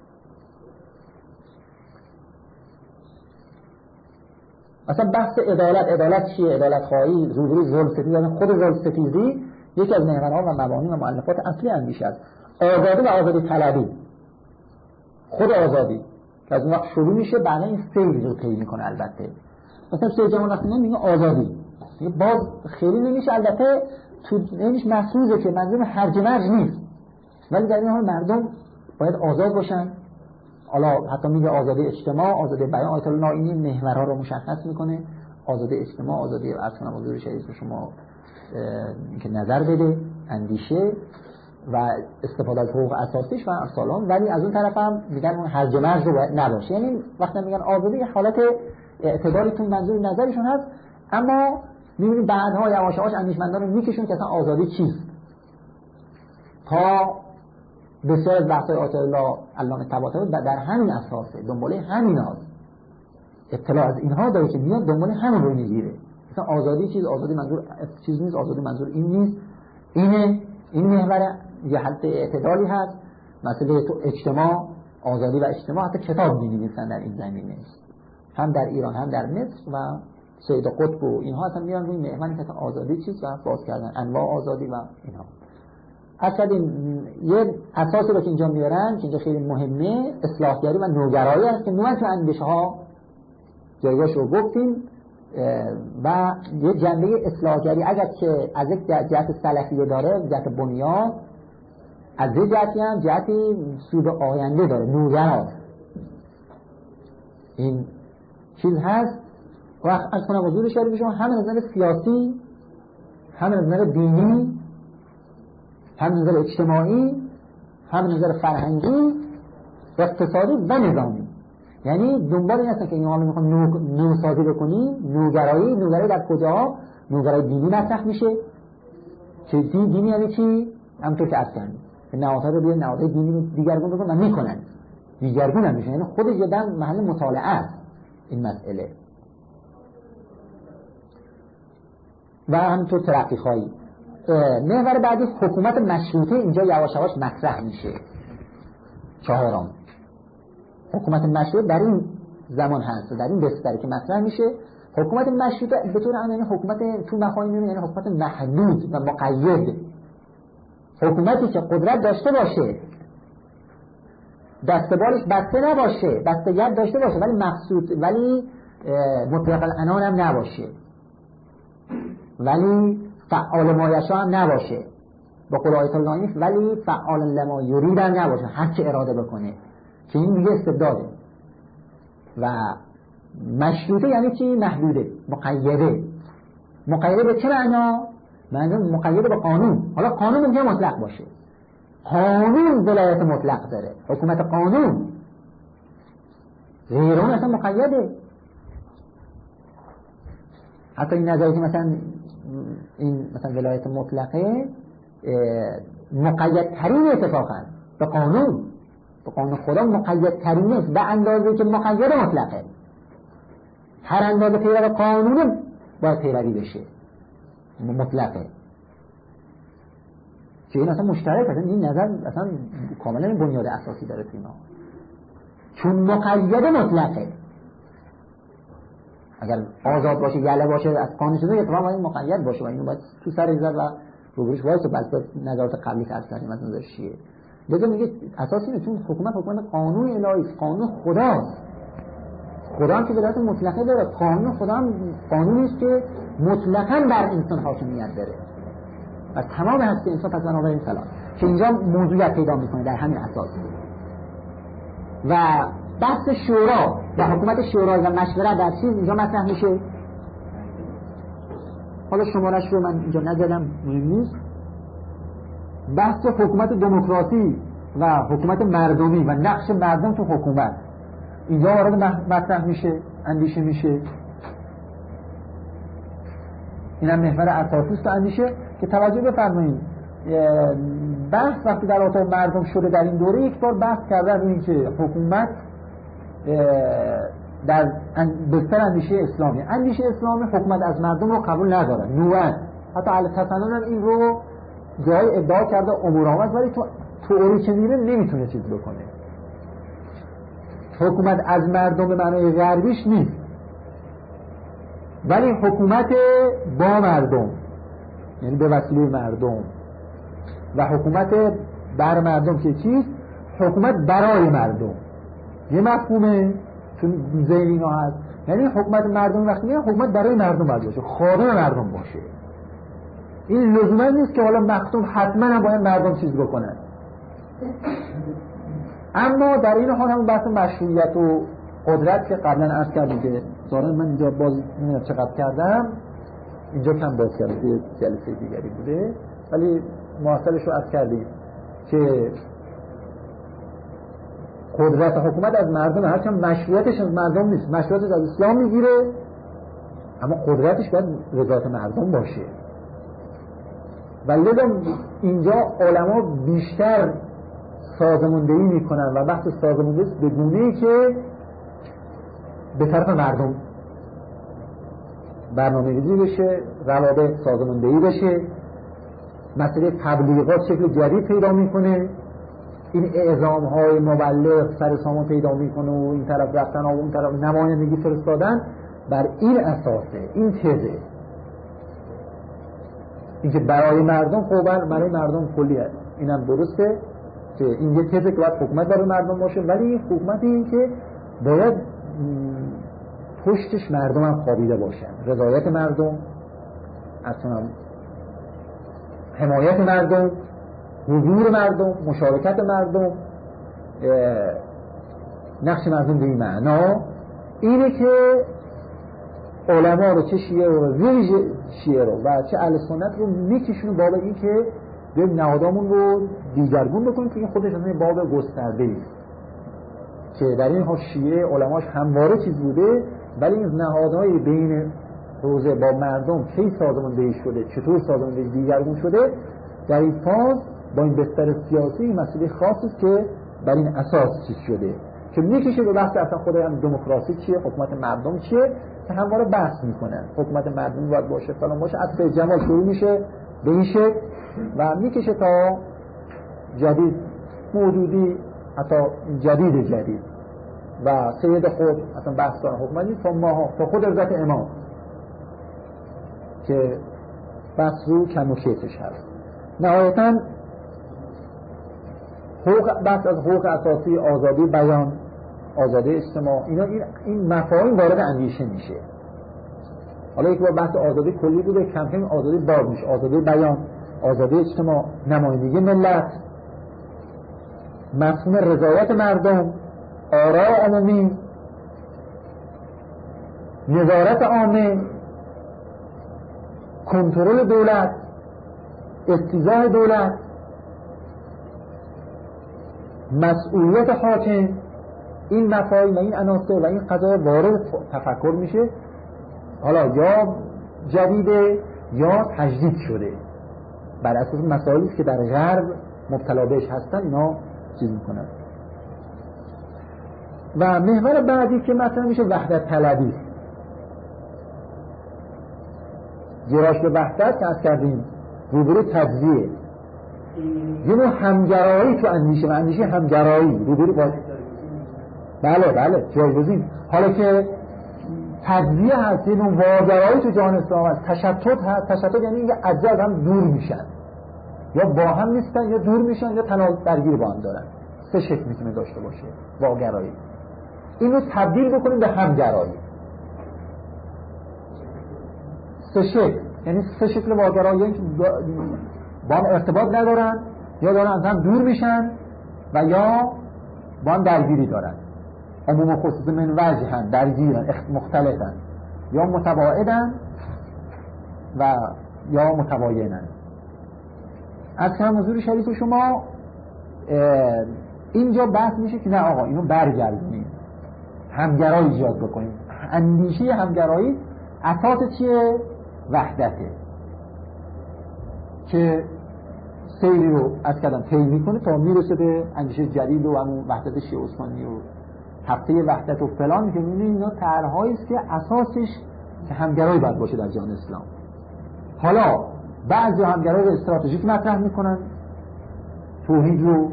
اصلا بحث عدالت، عدالت چیه؟ عدالت خواهی، روبروی ظلم ستیزی، یعنی خود ظلم ستیزی یکی از محورها و مبانی و مؤلفات اصلی اندیشه است. آزادی و آزادی طلبی، خود آزادی که از اون وقت شروع میشه، بعدا این سیر رو طی میکنه. البته مثلا سید جمال رحمانی میگه آزادی باز خیلی نمیشه، البته تو نمیشه مفروضه که منظور هرج مرج نیست، ولی در این حال مردم باید آزاد باشن. حالا حتی میگه آزادی اجتماع، آزادی بیان. آیت الله نائینی محورها رو مشخص میکنه. آزادی اجتماع، آزادی عرض کنم حضور شهید شما که نظر بده، اندیشه و استفاده از حقوق اساسیش و امثالان. ولی از اون طرف هم میگن اون هرج مرج رو باید نباشه. یعنی وقتی میگن آزادی حالت اعتبارتون منظور نظرشون هست، اما میبینید بعدها یواش یواش اندیشمندان رو میکشون که اصلا آزادی چیست. تا بسیار از بحث‌های آیت الله علامه طباطبایی در همین اساسه، دنباله همین هاست. اطلاع از اینها داره که میاد دنبال همین رو میگیره. مثلا آزادی چیز، آزادی منظور چیز نیست، آزادی منظور این نیست. اینه این محور یه حد اعتدالی هست. مثلا تو اجتماع، آزادی و اجتماع، حتی کتاب می‌نویسن در این زمینه، هم در ایران هم در مصر و سید قطب و اینها اصلا میان روی محوری که آزادی چیست و باز کردن انواع آزادی و اینها. اصلا یه اساسی رو که اینجا میارن که اینجا خیلی مهمه، اصلاحگری و نوگرایی است که نوعا تو اندیشه ها جایگاهش رو گفتیم. و یه جنبه اصلاحگری اگر که از یک جهت سلفیه داره، جهت بنیاد، از یک جهتی هم جهتی سود آینده داره، نوگراست. این چیز هست. وقت از کنم حضور شریف شما هم از نظر سیاسی، هم از نظر دینی، هم از نظر اجتماعی، هم از نظر فرهنگی، اقتصادی و نظامی. یعنی دنبال این هستن که این حالا میخوان نو... نوسازی بکنی. نوگرایی، نوگرایی در کجا؟ نوگرایی دینی مطرح میشه. چه دین؟ دینی یعنی چی؟ همونطور که عرض کردیم نهادها رو بیان نهادهای دینی رو دیگرگون بکنن و میکنن، دیگرگون هم میشن. یعنی خود جدا محل مطالعه است این مسئله. و همینطور ترقی خواهی. محور بعدی حکومت مشروطه اینجا یواش یواش مطرح میشه. چهارم حکومت مشروطه در این زمان هست، در این بستری که مطرح میشه. حکومت مشروطه به طور عام یعنی حکومت تو مفاهیم میبینه، یعنی حکومت محدود و مقید. حکومتی که قدرت داشته باشه، دستبالش بسته نباشه، بستگیت داشته باشه، ولی مقصود ولی مطلق العنان هم نباشه، ولی فعال مایشا هم نباشه. با قول آیت الله نیست ولی فعال لما یرید هم نباشه، هر چه اراده بکنه، که این دیگه استبداده. و مشروطه یعنی چی؟ محدوده، مقیده. مقیده به چه معنا؟ معنی مقیده به قانون. حالا قانون ممکنه مطلق باشه، قانون ولایت مطلق داره، حکومت قانون. غیر اون اصلا مقیده. حتی این نظری که مثلا این مثلا ولایت مطلقه مقیدترین اتفاقا به قانون به قانون خدا مقیدترین است به اندازه که مقید مطلقه. هر اندازه پیرو قانون باید پیروی بشه مطلقه، که این اصلا مشترک است. این نظر اصلا کاملا بنیاد اساسی داره تو اینا، چون مقید مطلقه. اگر آزاد باشه یله باشه از قانون شده اتفاقا باید مقید باشه و اینو باید تو سر ایزد و روبروش وایسه. بس نظرات قبلی که از کردیم از نظر شیعه لذا میگه اساسی اینه، چون حکومت حکومت قانون الهی است، قانون خداست. خدا هم که ولایت مطلقه داره، قانون خدا هم قانونی است که مطلقاً بر انسان حاکمیت داره و تمام هستی انسان پس بنابراین فلان، که اینجا موضوعیت پیدا میکنه در همین اساس. و بحث شورا و حکومت شورایی و مشورت در چیز اینجا مطرح میشه. حالا شمارش رو من اینجا نزدم، مهم نیست. بحث حکومت دموکراسی و حکومت مردمی و نقش مردم تو حکومت اینجا وارد مطرح میشه، اندیشه میشه. اینم محور اساسی است اندیشه. که توجه بفرمایید بحث وقتی در اتاق مردم شده در این دوره یک بار بحث کردن روی اینکه حکومت در بستر اندیشه اسلامی اندیشه اسلامی حکومت از مردم رو قبول نداره. نوعا حتی اهل تسنن هم این رو جای ادعا کرده امور آمد، ولی تو تئوری که میره نمیتونه چیز بکنه. حکومت از مردم به معنای غربیش نیست، ولی حکومت با مردم، یعنی به وسیله مردم، و حکومت بر مردم که چیست؟ حکومت برای مردم. یه مفهومه چون ذهن اینا هست، یعنی حکومت مردم وقتی میگه حکومت برای مردم باید باشه، خادم مردم باشه. این لزوما نیست که حالا مختوم حتما هم باید مردم چیز بکنن. اما در این حال هم بحث مشروعیت و قدرت که قبلا عرض کردیم که ظاهرا من اینجا باز نمیدونم چقدر کردم، اینجا کم باز کردم توی جلسه دیگری بوده، ولی مواصلش رو عرض کردیم که قدرت حکومت از مردم، هرچند مشروعیتش از مردم نیست، مشروعیتش از اسلام میگیره، اما قدرتش باید رضایت مردم باشه. ولی اینجا علما بیشتر سازماندهی میکنن و بحث سازماندهی به گونه‌ای که به طرف مردم برنامه‌ریزی بشه، روابط سازماندهی بشه، مسئله تبلیغات شکل جدید پیدا میکنه، این اعزام‌های مبلغ سر سامان پیدا میکنه و این طرف رفتن و اون طرف نمایندگی فرستادن. بر این اساسه، این تزه، اینکه برای مردم خوبر برای مردم کلی هست. اینم درسته که این یه تزه که باید حکومت برای مردم باشه، ولی این حکومت این که باید پشتش مردم هم خوابیده باشن، رضایت مردم، اصلا حمایت مردم، حضور مردم، مشارکت مردم، نقش مردم به این معنا اینه که علما رو چه شیعه رو ویژ شیعه رو و چه اهل سنت رو میکشونه باب این که به نهادامون رو دیگرگون بکنیم که این خودش اصلا باب گسترده است که در این ها شیعه علماش همواره چیز بوده، ولی این نهادهای بین حوزه با مردم کی سازماندهی شده، چطور سازماندهی دیگرگون شده، در این فاز با این بستر سیاسی مسئله خاصی است که بر این اساس چیز شده که میکشه به بحث اصلا خود هم دموکراسی چیه، حکومت مردم چیه، که همواره بحث میکنن حکومت مردم باید باشه فلان باشه. از سید جمال شروع میشه به این شکل و میکشه تا جدید موجودی، حتی جدید جدید و سید خود اصلا بحث دارن حکومتی تا ماها تا خود حضرت امام که بحث رو کم و کیفش هست. نهایتاً حقوق، بحث از حقوق اساسی، آزادی بیان، آزادی اجتماع، اینا این این مفاهیم وارد اندیشه میشه. حالا یک بار بحث آزادی کلی بوده، کم کم آزادی باز میشه، آزادی بیان، آزادی اجتماع، نمایندگی ملت، مفهوم رضایت مردم، آراء عمومی، نظارت عامه، کنترل دولت، استیضاح دولت، مسئولیت حاکم. این مفاهیم و این عناصر و این قضایا وارد تفکر میشه، حالا یا جدیده یا تجدید شده بر اساس مسائلی که در غرب مبتلا بهش هستن اینا چیز میکنن. و محور بعدی که مطرح میشه وحدت طلبی. گرایش به وحدت که از کردیم روبروی تجزیه، یه نوع همگرایی تو اندیشه و اندیشه همگرایی روبروی با بله بله جایگزین. حالا که تجزیه هست، یه نوع واگرایی تو جهان اسلام هست، تشتت هست. تشتت یعنی اینکه اجزا از هم دور میشن، یا با هم نیستن یا دور میشن یا تناقض درگیر با هم دارن. سه شکل میتونه داشته باشه واگرایی. اینو تبدیل بکنیم به همگرایی. سه شکل یعنی سه شکل واگرایی، یعنی با هم ارتباط ندارن یا دارن از هم دور میشن و یا با هم درگیری دارن. عموم و خصوص من وجهن، درگیرن، مختلفن، یا متباعدن و یا متباینن. از کم حضور شریف شما اینجا بحث میشه که نه آقا اینو برگردونیم، همگرایی ایجاد بکنیم. اندیشه همگرایی اساس چیه؟ وحدته که سیری رو از کردم طی میکنه تا میرسه به اندیشه جلیل و همون وحدت شیعه عثمانی و هفته وحدت و فلان، که میبینید اینا طرحهایی است که اساسش همگرایی باید باشه در جهان اسلام. حالا بعضی همگرایی رو استراتژیک مطرح میکنن، توحید رو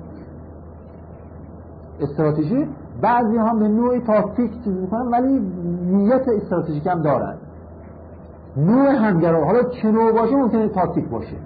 استراتژی، بعضی هم به نوعی تاکتیک چیز میکنن ولی نیت استراتژیک هم دارن. نوع همگرایی حالا چه نوع باشه ممکنه تاکتیک باشه،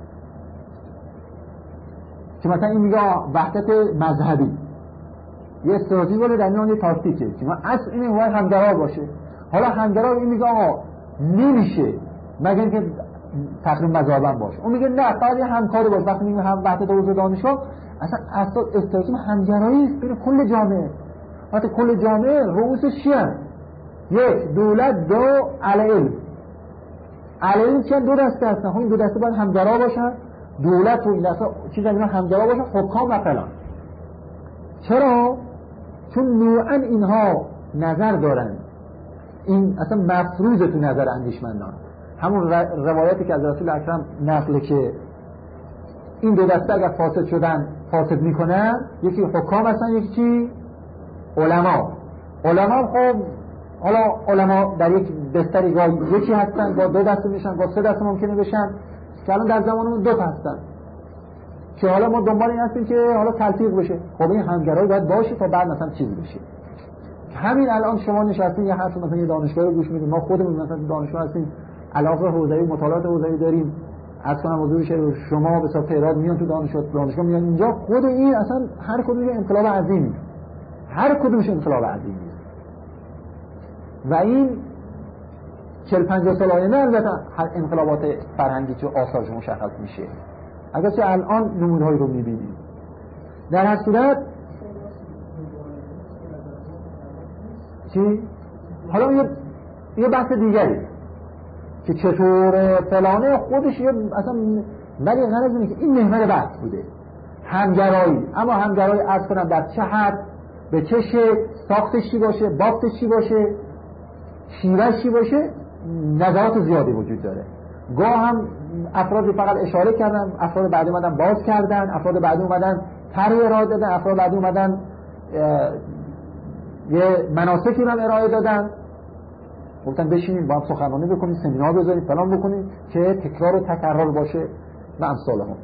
که مثلا این میگه وحدت مذهبی یه استراتژی باشه، در نوع تاکتیکه که ما اصل اینه باید همگرا باشه. حالا همگرا این میگه آقا نمیشه مگر اینکه تقریم مذهبم باشه، اون میگه نه فقط همکاری باشه. وقتی میگه هم وحدت حوزه دانشگاه اصلا اساس استراتژی همگرایی است بین کل جامعه. وقتی کل جامعه رؤوسش چیه؟ یک دولت، دو علم. علم چند دو دسته هستن، این دو دسته باید همگرا باشن. دولت و این دسته چیزا اینا همگرا باشن، حکام و فلان. چرا؟ چون نوعا اینها نظر دارن، این اصلا مفروض تو نظر اندیشمندان. همون روایتی که از رسول اکرم نقله که این دو دسته اگر فاسد شدن فاسد میکنن، یکی حکام هستن یکی چی؟ علما. علما خب حالا علما در یک بستری گاه یکی هستن، با دو دسته میشن، با سه دسته ممکنه بشن، که الان در زمانمون دو تا هستن که حالا ما دنبال این هستیم که حالا تلفیق بشه. خب این همگرایی باید باشه تا بعد مثلا چیز بشه. همین الان شما نشستین یه حرف مثلا یه دانشگاه رو گوش میدید، ما خودمون مثلا دانشگاه هستیم، علاقه حوزه‌ای مطالعات حوزه‌ای داریم، از کنم حضور شما به صورت تهران میان تو دانشگاه دانشگاه میان اینجا، خود این اصلا هر کدومش انقلاب عظیمی، هر کدومش انقلاب عظیمی و این چهل پنجاه سال آینده البته انقلابات فرهنگی که آثارش مشخص میشه. اگرچه الان نمودهایی رو میبینیم. در هر صورت چی؟ حالا یه یه بحث دیگری که چطور فلانه خودش یه اصلا، ولی غرض اینه که این محور بحث بوده همگرایی. اما همگرایی عرض کنم در چه حد، به چه شکل، ساختش چی باشه، بافتش چی باشه، شیوهش چی باشه، نظرات زیادی وجود داره. گاه هم افراد فقط اشاره کردن، افراد بعدی اومدن باز کردن، افراد بعدی اومدن طرح ارائه دادن، افراد بعدی اومدن یه مناسکی رو هم ارائه دادن، گفتن بشینید با هم سخنرانی بکنید، سمینار بذارید، فلان بکنید که تکرار و تکرار باشه و امثال هم.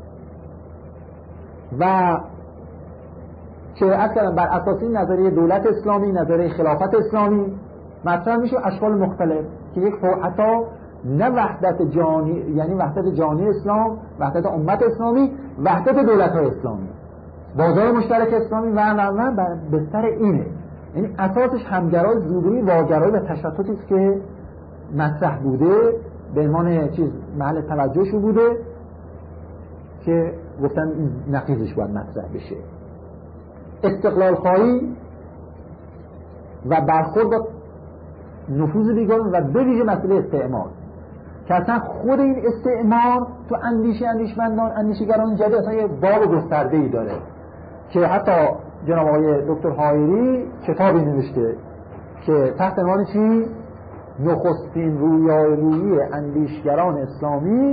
و که اصلا بر اساس این نظریه دولت اسلامی، نظریه خلافت اسلامی مطرح میشه اشکال مختلف که یک حتی نه وحدت جانی، یعنی وحدت جانی اسلام، وحدت امت اسلامی، وحدت دولت‌های اسلامی، بازار مشترک اسلامی و و بر بستر اینه. یعنی اساسش همگرای، زودی، واگرایی و تشتتی است که مطرح بوده، به عنوان چیز محل توجهش بوده که گفتن نقیضش باید مطرح بشه. استقلال خواهی و برخورد با نفوذ دیگران و به ویژه مسئله استعمار، که اصلا خود این استعمار تو اندیشه اندیشمندان، اندیشگران جدید اصلا یه باب گسترده‌ای داره که حتی جناب آقای دکتر حایری کتابی نوشته که تحت عنوان چی؟ نخستین رویارویی اندیشگران اسلامی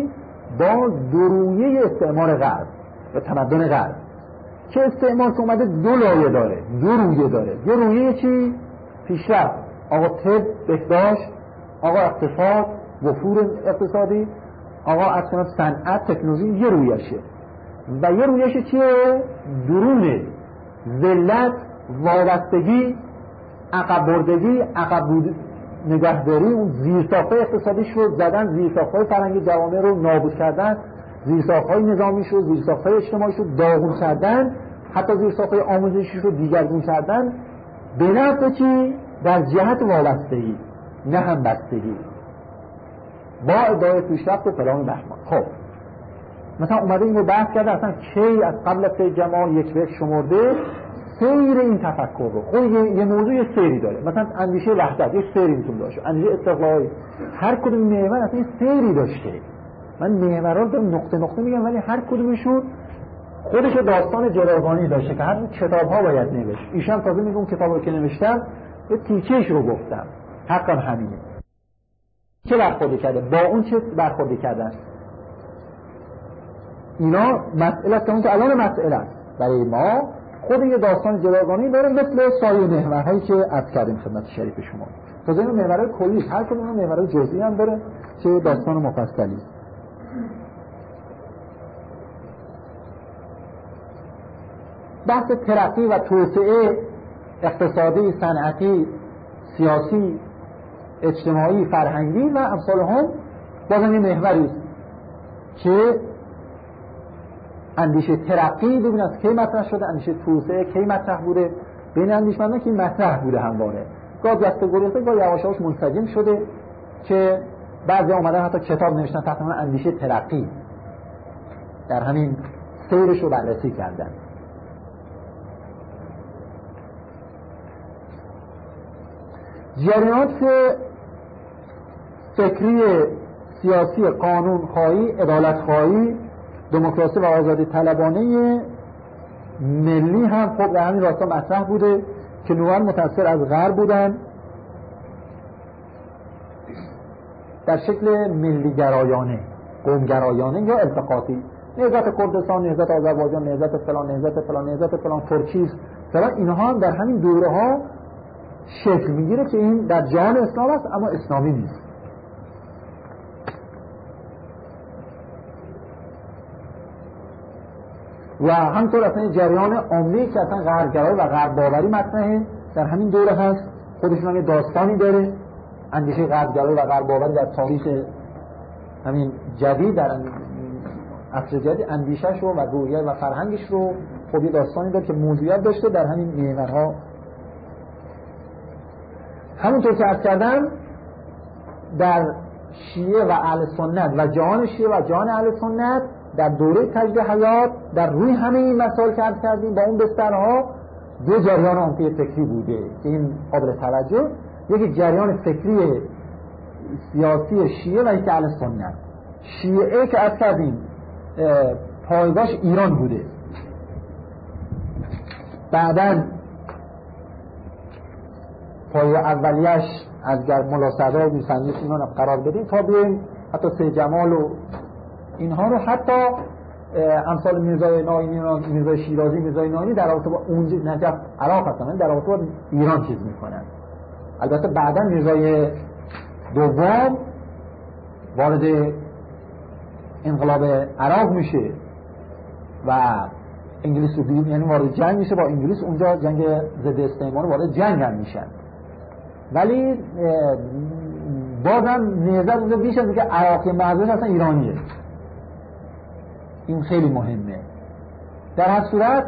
با درویه استعمار غرب و تمدن غرب که استعمار که اومده دو لایه داره، دو رویه داره. یه رویه چی؟ پیشرفت، آقا طب، بهداشت، آقا اقتصاد، وفور اقتصادی، آقا اصلا صنعت، تکنولوژی، یه رویشه. و یه رویش چیه؟ درونه، ذلت، وابستگی، عقب بردگی، عقب بود نگهداری، اون زیرساخت‌های اقتصادیش رو زدن، زیرساخت‌های فرهنگی جوامع رو نابود کردن، زیرساخت‌های نظامیش رو، زیرساخت‌های اجتماعیش رو داغون کردن، حتی زیرساخت‌های آموزشیش رو دیگرگون کردن. به نفع چی؟ در جهت وابستگی، نه همبستگی، با ادعای پیشرفت و فلان بهمان. خب مثلا اومده این رو بحث کرده اصلا کی از قبل از سید جمال یک به یک شمرده سیر این تفکر رو. خب یه, یه موضوع یه سیری داره، مثلا اندیشه وحدت یک سیری میتونه داشته، اندیشه استقلالی، هر کدوم محور اصلا یه سیری داشته. من محورها رو دارم نقطه نقطه میگم، ولی هر کدومشون خودش داستان جداگانه‌ای داشته که هر کتاب‌ها باید نوشت. ایشان تازه میگم کتابی رو که نوشتم یه تیکه‌اش رو گفتم، حقم همینه. چه برخوردی کرده با اون، چه برخوردی کردن، اینا مسئله است که اون که الان مسئله است برای ما. خود یه داستان جداگانه‌ای داره مثل سایر محورهایی که عرض کردیم خدمت شریف شما. تازه این محورهای کلی، هر کدوم اون محورهای جزئی هم داره که داستان مفصلی. بحث ترقی و توسعه اقتصادی، صنعتی، سیاسی، اجتماعی، فرهنگی و امثال هم بازم یه محوری است که اندیشه ترقی ببین از کی مطرح شده، اندیشه توسعه کی مطرح بوده، بین اندیشمندان که مطرح بوده همواره، گاه دسته گریخته، گاه یواش یواش منسجم شده که بعضی اومدن حتی کتاب نوشتن تحت عنوان اندیشه ترقی، در همین سیرش رو بررسی کردن. جریانات فکری سیاسی، قانون خواهی، عدالت خواهی، دموکراسی و آزادی طلبانه ملی هم خب در همین راستا مطرح بوده که نوعاً متأثر از غرب بودن در شکل ملی گرایانه، قوم گرایانه یا التقاطی. نهضت کردستان، نهضت آذربایجان، نهضت فلان، نهضت فلان، نهضت فلان ترکیست فلان، اینها هم در همین دوره ها شکل میگیره که این در جهان اسلام است اما اسلامی نیست. و همطور اصلا جریان عامه‌ای که اصلا غربگرایی و غرب باوری مطرحه در همین دوره هست، خودشون هم یه داستانی داره. اندیشه غربگرایی و غرب باوری در تاریخ همین جدید، در عصر جدید اندیشه‌ش رو و روحیه و فرهنگش رو خب یه داستانی داره که موضوعیت داشته در همین محورها. همونطور که عرض کردم در شیعه و اهل سنت و جهان شیعه و جهان اهل سنت در دوره تجدید حیات در روی همه این مسائل که عرض کردیم با اون بسترها دو جریان عمده فکری بوده که این قابل توجه. یکی جریان فکری سیاسی شیعه و یکی اهل سنت. شیعه که عرض کردیم پایگاهش ایران بوده، بعداً پای اولیش از ملا سعدی میرسنجی اینا قرار بدیم تا بیایم حتی سید جمال و اینها رو، حتی امثال میرزای ناینی، میرزای شیرازی، میرزای ناینی در رابطه با اونجا نجف عراق هستن، در رابطه با ایران چیز میکنن. البته بعدا میرزای دوم وارد انقلاب عراق میشه و انگلیس رو دید، یعنی وارد جنگ میشه با انگلیس، اونجا جنگ ضد استعمار وارد جنگ هم میشن. ولی بازم نهضت اونجا بیش از اینکه عراقی محضش اصلا ایرانیه. این خیلی مهمه. در هر صورت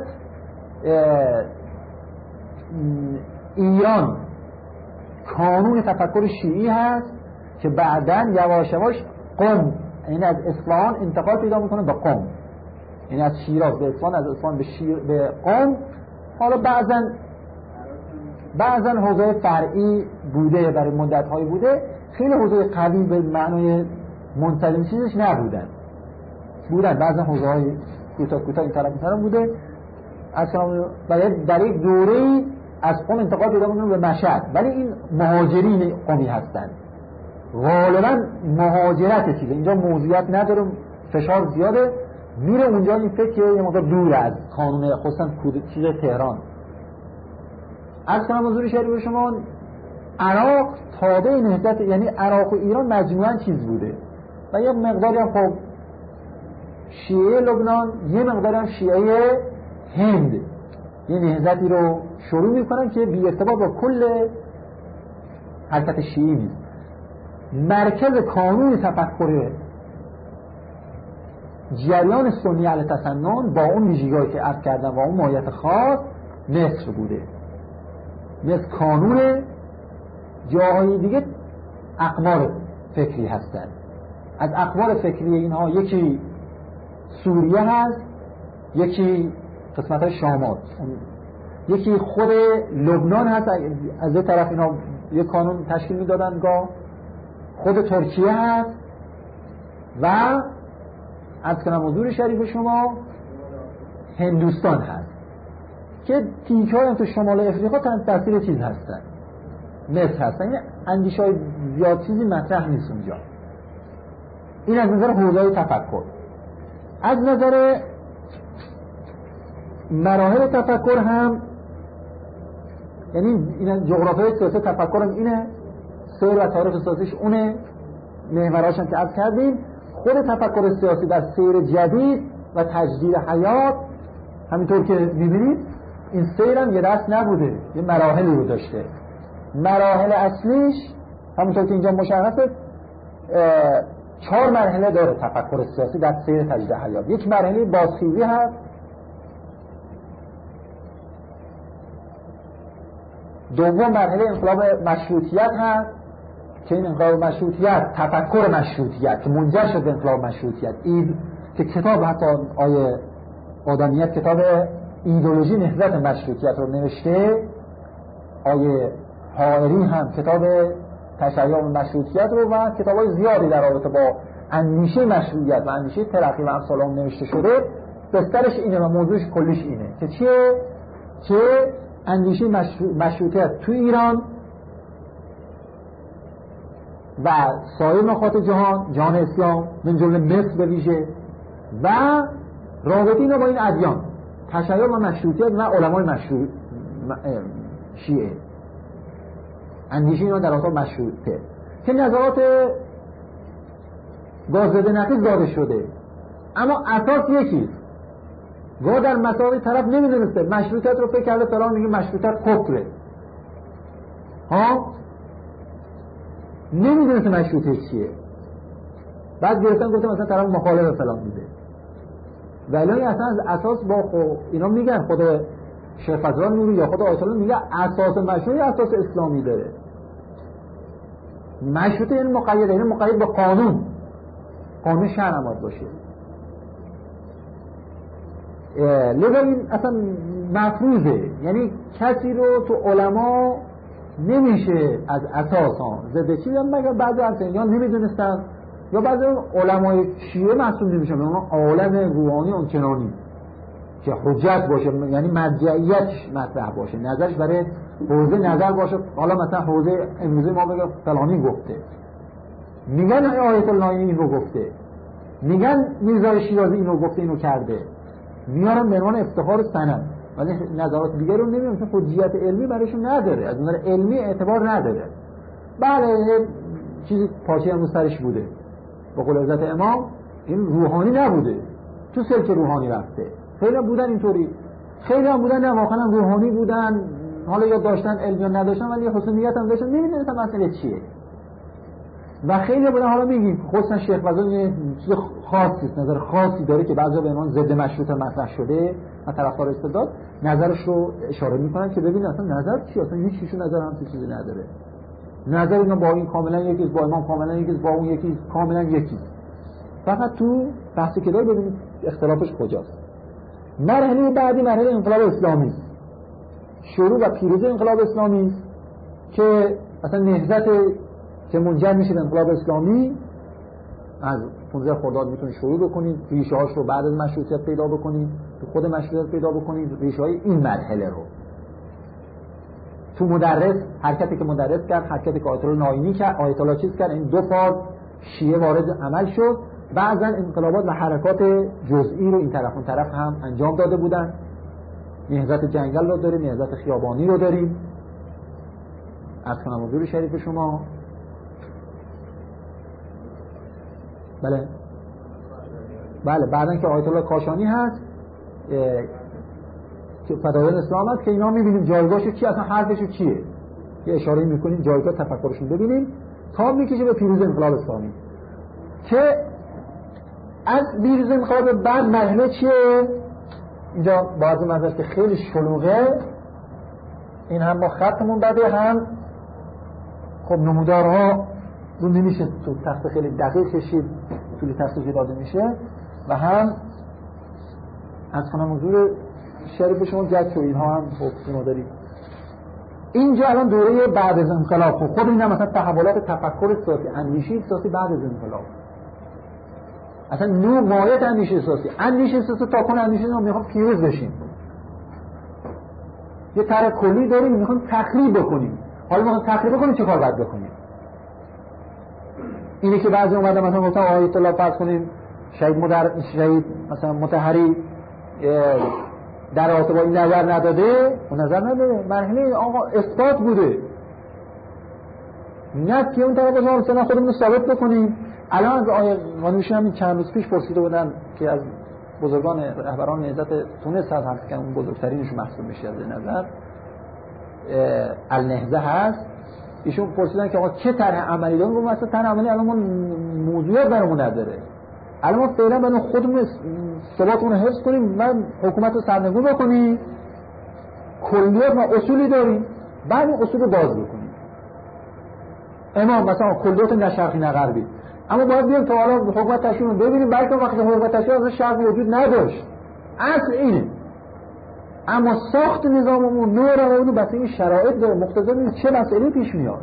ایران کانون تفکر شیعی هست که بعداً یواش یواش قم، یعنی از اصفهان انتقال پیدا میکنه به قم، یعنی از شیراز به اصفهان، از اصفهان به شیر به قم. حالا بعضاً بعضاً حوزه فرعی بوده، برای مدت‌های بوده، خیلی حوزه قوی به معنای منتظم چیزش نبودن، بودن بعضاً حوزه‌های کوتاه کوتاه این طرف این طرف بوده. اصلا برای در یک دوره‌ای از قم انتقال پیدا می‌کنه به مشهد، ولی این مهاجرین قمی هستند. غالباً مهاجرت چیزه اینجا موضوعیت نداره فشار زیاده، میره اونجا این فکر که یه مقدار دور از قانون خصوصا چیز تهران. از کنم حضور شریف شما، عراق تابع نهضت، یعنی عراق و ایران مجموعاً چیز بوده و یه مقداری هم خب شیعه لبنان، یه مقداری هم شیعه هند یه نهضتی رو شروع میکنن که بی ارتباط با کل حرکت شیعی نیست. مرکز کانون تفکر جریان سنی علیه تسنن با اون ویژگی‌هایی که عرض کردم و اون ماهیت خاص مصر بوده. مثل کانون جاهای دیگه اقوار فکری هستن. از اقوار فکری اینها یکی سوریه هست، یکی قسمت های شامات، یکی خود لبنان هست. از یه طرف اینا یک کانون تشکیل میدادن، گاه خود ترکیه هست و از کنم حضور شریف شما هندوستان هست که تیکه های تو شمال افریقا تحت تاثیر چیز هستن، مصر هستن. این اندیشه های زیاد چیزی مطرح نیست اونجا. این از نظر حوزه تفکر. از نظر مراحل تفکر هم، یعنی این جغرافیای سیاسی تفکر هم اینه، سیر و تاریخ سیاسیش اونه، محوراش هم که عرض کردیم. خود تفکر سیاسی در سیر جدید و تجدید حیات، همینطور که میبینید این سیر هم یه دست نبوده، یه مراحلی رو داشته. مراحل اصلیش همونطور که اینجا مشخصه چهار مرحله داره تفکر سیاسی در سیر تجدید حیات. یک مرحله بازخیزی هست، دوم مرحله انقلاب مشروطیت هست که این انقلاب مشروطیت تفکر مشروطیت که منجر شد به انقلاب مشروطیت، این که کتاب حتی آیه آدمیت کتاب ایدئولوژی نهضت مشروطیت رو نوشته، آیه حائری هم کتاب تشیع مشروطیت رو و کتاب‌های زیادی در رابطه با اندیشه مشروطیت و اندیشه ترقی و امثال اون نوشته شده. بسترش اینه و موضوعش کلیش اینه که چیه؟ که اندیشه مشروطیت تو ایران و سایر نقاط جهان، جهان اسلام من جمله مصر به ویژه، و رابطه اینا با این ادیان، تشیع و مشروطیت و علمای مشروط شیعه، اندیشه اینا در رابطه مشروطه که نظرات گازده نقیض داده شده، اما اساس یکیست. گاه در مسائل طرف نمیدونسته مشروطیت رو فکر کرده فلان میگه مشروطیت کفره، ها نمیدونسته مشروطیت چیه، بعد گرفتن گفتم مثلا طرف مخالف فلان میده. ولی اصلا از اساس با خود اینا میگن، خود شیخ فضل نوری یا خود آیت الله میگه اساس مشروطیت اساس اسلامی داره. مشروطیت یعنی مقید، یعنی مقید به قانون، قانون شرع هم باشه. لذا این اصلا مفروضه، یعنی کسی رو تو علما نمیشه از اساس ها ضد چیز هم، مگر بعضی از یا نمیدونستن یا بعضی علمای شیعه محسوب نمیشن، اونا عالم روحانی اون چنانی که حجت باشه، یعنی مرجعیتش مطرح باشه، نظرش برای حوزه نظر باشه. حالا مثلا حوزه امروزی ما بگه فلانی گفته، میگن آیت الله این رو گفته، میگن میرزا شیرازی اینو گفته اینو کرده، میارن به عنوان افتخار و سند، ولی نظرات دیگه رو نمیدونم چون حجیت علمی برایشون نداره، از نظر علمی اعتبار نداره. بله چیزی پاچه هم سرش بوده، به قول حضرت امام این روحانی نبوده، تو سلک روحانی رفته. خیلی هم بودن اینطوری، خیلی هم بودن نه واقعا روحانی بودن، حالا یا داشتن علم یا نداشتن ولی حسن نیت هم داشتن، نمیدونستن مسئله چیه. و خیلی بودن، حالا میگیم خصوصا شیخ فضل یه چیز خاصی است، نظر خاصی داره که بعضی به عنوان ضد مشروطه مطرح شده و طرفدار استبداد نظرش رو اشاره میکنن که ببین اصلا نظر چی، اصلا هیچ چیزی نظر هم چیزی نداره، نظر اینا با این کاملا یکیست، با امام کاملا یکیست، با اون یکیست، کاملا یکیست. فقط تو بحثی که داره ببینید اختلافش کجاست. مرحله بعدی مرحله انقلاب اسلامی است. شروع و پیروزی انقلاب اسلامی است که اصلا نهضت که منجر میشه به انقلاب اسلامی، از پانزده خرداد میتونید شروع بکنید، ریشه هاش رو بعد از مشروطیت پیدا بکنید، تو خود مشروطیت پیدا بکنید ریشه های این مرحله رو. تو مدرس حرکتی که مدرس کرد، حرکتی که آیت الله ناینی کرد، آیت الله چیز کرد، این دو فاز شیعه وارد عمل شد. بعضا انقلابات و حرکات جزئی رو این طرف اون طرف هم انجام داده بودن. نهضت جنگل رو داریم، نهضت خیابانی رو داریم. از کنم حضور شریف شما. بله بله بعدن که آیت الله کاشانی هست که فدایان اسلام هست که اینا میبینیم جایگاهشو چی، اصلا حرفشو چیه، یه اشاره میکنیم جایگاه تفکرشون ببینیم تا میکشه به پیروز انقلاب اسلامی. که از پیروز انقلاب بعد مرحله چیه؟ اینجا باید منظر که خیلی شلوغه، این هم با خطمون بده، هم خب نمودارها رو نمیشه تو تخت خیلی دقیق کشید، طول تخت داده میشه، و هم از کنم حضور شریف شما جد و اینها هم خب ما داریم. اینجا الان دوره بعد از انقلاب، خب خود این هم مثلا تحولات تفکر سیاسی، اندیشه سیاسی بعد از انقلاب، اصلا نوع ماهیت اندیشه سیاسی، اندیشه سیاسی تا کنه اندیشه ما میخوام پیروز بشیم، یه طرح کلی داریم میخوام تخریب بکنیم. حالا میخوام تخریب بکنیم چه کار باید بکنیم؟ اینه که بعضی اومدن مثلا گفتن آیت الله فرض کنیم شهید مدر شهید مثلا مطهری در رابطه با این نظر نداده، اون نظر نداده، مرحله آقا اثبات بوده، نه که اون طرف ما مثلا خودمون رو ثابت بکنیم. الان از آیه وانوشی هم چند روز پیش پرسیده بودن که از بزرگان رهبران نهضت تونس هست که اون بزرگترینش محسوب میشه از این نظر النهضه هست، ایشون پرسیدن که آقا چه طرح عملی داریم؟ گفتم مثلا طرح عملی الان ما موضوعات برامون نداره، الان ما فعلا باید خودمون ثباتمون رو حفظ کنیم و حکومت رو سرنگون بکنیم، کلیات و اصولی داریم، بعد این اصول رو باز بکنیم. امام مثلا کلیات نه شرقی نه غربی، اما باید بیایم تا حالا حکومت تشکیل رو ببینیم، بلکه وقتی حکومت تشکیل از شرق وجود نداشت، اصل اینه. اما ساخت نظاممون نوع روابط بس این شرایط داره مقتضی چه مسئله پیش میاد.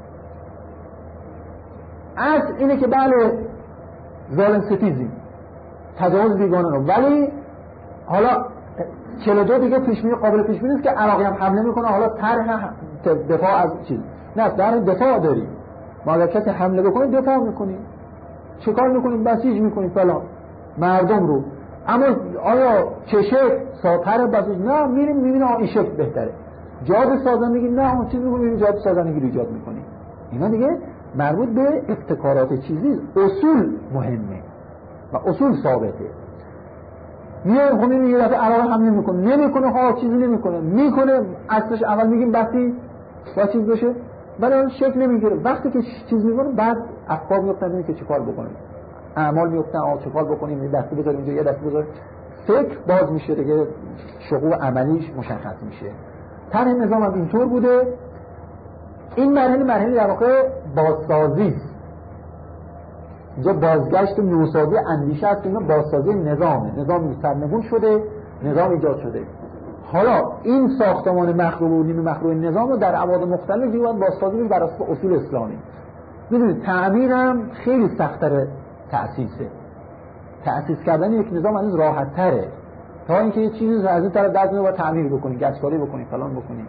اصل اینه که بله ظالم ستیزیم، تجاوز بیگانه رو، ولی حالا چهل و دو دیگه پیش میاد، قابل پیش بینی است که عراقی هم حمله میکنه، حالا طرح دفاع از چیز نه، در دفاع داریم، ما اگر کسی حمله بکنه دفاع میکنیم، چیکار میکنیم؟ بسیج میکنیم فلان مردم رو. اما آیا چه شکل ساتر بسیج؟ نه، میریم میبینیم این شکل بهتره. جاد سازندگی نه، اون چیز میگیم جاد سازندگی رو ایجاد میکنیم. اینا دیگه مربوط به ابتکارات چیزی، اصول مهمه و اصول ثابته. میایم خب این یه دفعه علاقه حمله میکنه، نمیکنه، ها چیزی نمیکنه، میکنه، اصلش اول میگیم بسی با چیز بشه، ولی اون شکل نمیگیره. وقتی که چیز میکنه بعد افکار میفتن که چیکار بکنیم، اعمال میفتن آ چیکار بکنیم، یه دستی بذاریم اینجا، یه دستی بذاریم، فکر باز میشه دیگه، شغل عملیش مشخص میشه. طرح نظام هم اینطور بوده. این مرحله مرحله در واقع بازسازی است. اینجا بازگشت و نوسازی اندیشه است، اینا بازسازی نظامه، نظام سرنگون شده، نظام ایجاد شده. حالا این ساختمان مخروب و نیمه مخروب نظام رو در ابعاد مختلفی باید بازسازی بشه بر اساس اصول اسلامی. میدونید تعمیر هم خیلی سخت‌تر تأسیسه. تأسیس کردن یک نظام هنوز راحت‌تره تا اینکه یه چیزی از این طرف دست میاد تعمیر بکنی، گچکاری بکنی، فلان بکنی.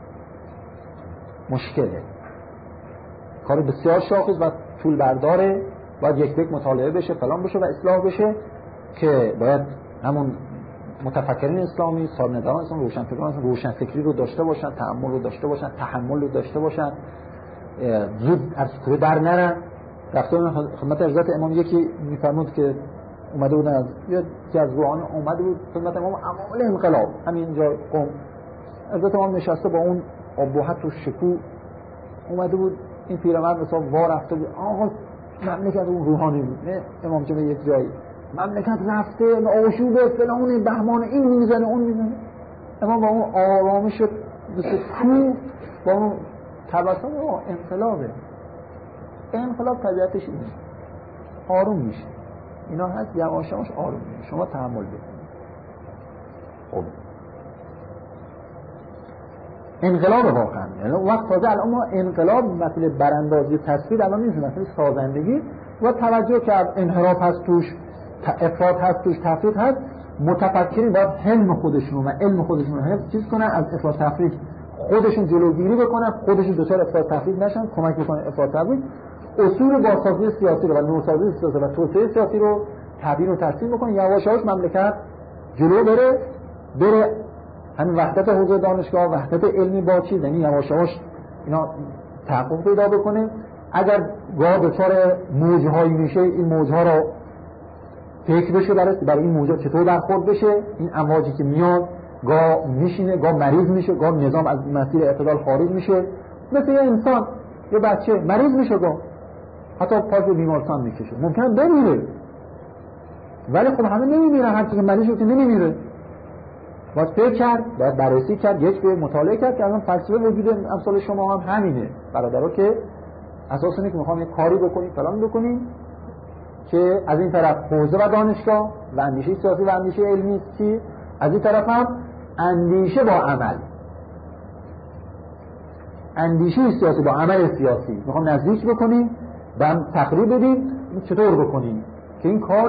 مشکله. کار بسیار شاخص و طول برداره، باید یک یک مطالعه بشه، فلان بشه و اصلاح بشه که باید همون متفکرین اسلامی، صاحب‌نظران اسلامی، روشنفکران اسلامی روشنفکری رو داشته باشن، تأمل رو داشته باشن، تحمل رو داشته باشن، زود از کوره در نرن. رفتم خدمت حضرت امام یکی میفرمود که اومده بودن از یه جزوان اومده بود خدمت امام اوایل انقلاب، همینجا قم، حضرت امام نشسته با اون ابهت و شکوه اومده بود، این پیرمرد مثلا وا رفته بود، آقا مملکت اون روحانی بود، نه امام جمعه یک جایی مملکت رفته آشوبه فلان بهمان، این میزنه اون میزنه. امام با اون آرامش مثل کوه با اون تبسم، انقلابه. انقلاب طبیعتش اینه، آروم میشه، اینا هست یواش یواش آروم میشه، شما تحمل بکنید. خب انقلاب واقعا یعنی وقت تازه الان ما انقلاب مثل براندازی تصویر الان نیست، مثل سازندگی و توجه کرد، انحراف هست توش، افراط هست توش، تفرید هست. متفکرین باید حلم خودشون و علم خودشون رو حفظ چیز کنن، از افراط تفرید خودشون جلوگیری بکنن، خودشون دچار افراط تفرید نشن، کمک بکنن افراط تفرید. اصول بازسازی سیاسی رو و نوسازی سیاسی و توسعه سیاسی رو تبیین و ترسیم بکنه، یواش یواش مملکت جلو بره بره همین وحدت حوزه دانشگاه، وحدت علمی با چیز، یعنی یواش یواش اینا تحقق پیدا بکنه. اگر گاه دچار موج‌هایی میشه، این موج‌ها رو فکر بشه برای برای این موج‌ها چطور برخورد بشه. این امواجی که میاد گاه میشینه، گاه مریض میشه، گاه نظام از مسیر اعتدال خارج میشه. مثل یه انسان، یه بچه مریض میشه، گاه حتی پاش به بیمارستان میکشه، ممکنه بمیره، ولی خب همه نمیمیرن، هر کی که مریض شده نمیمیره. باید فکر کرد، باید بررسی کرد، یک به مطالعه کرد که الان فلسفه وجود امثال شما هم همینه برادرها، که اساس اینه که میخوام یه کاری بکنیم فلان بکنیم که از این طرف حوزه و دانشگاه و اندیشه سیاسی و اندیشه علمی چی، از این طرف هم اندیشه با عمل، اندیشه سیاسی با عمل سیاسی میخوام نزدیک بکنیم و هم تقریب بدیم چطور بکنیم که این کار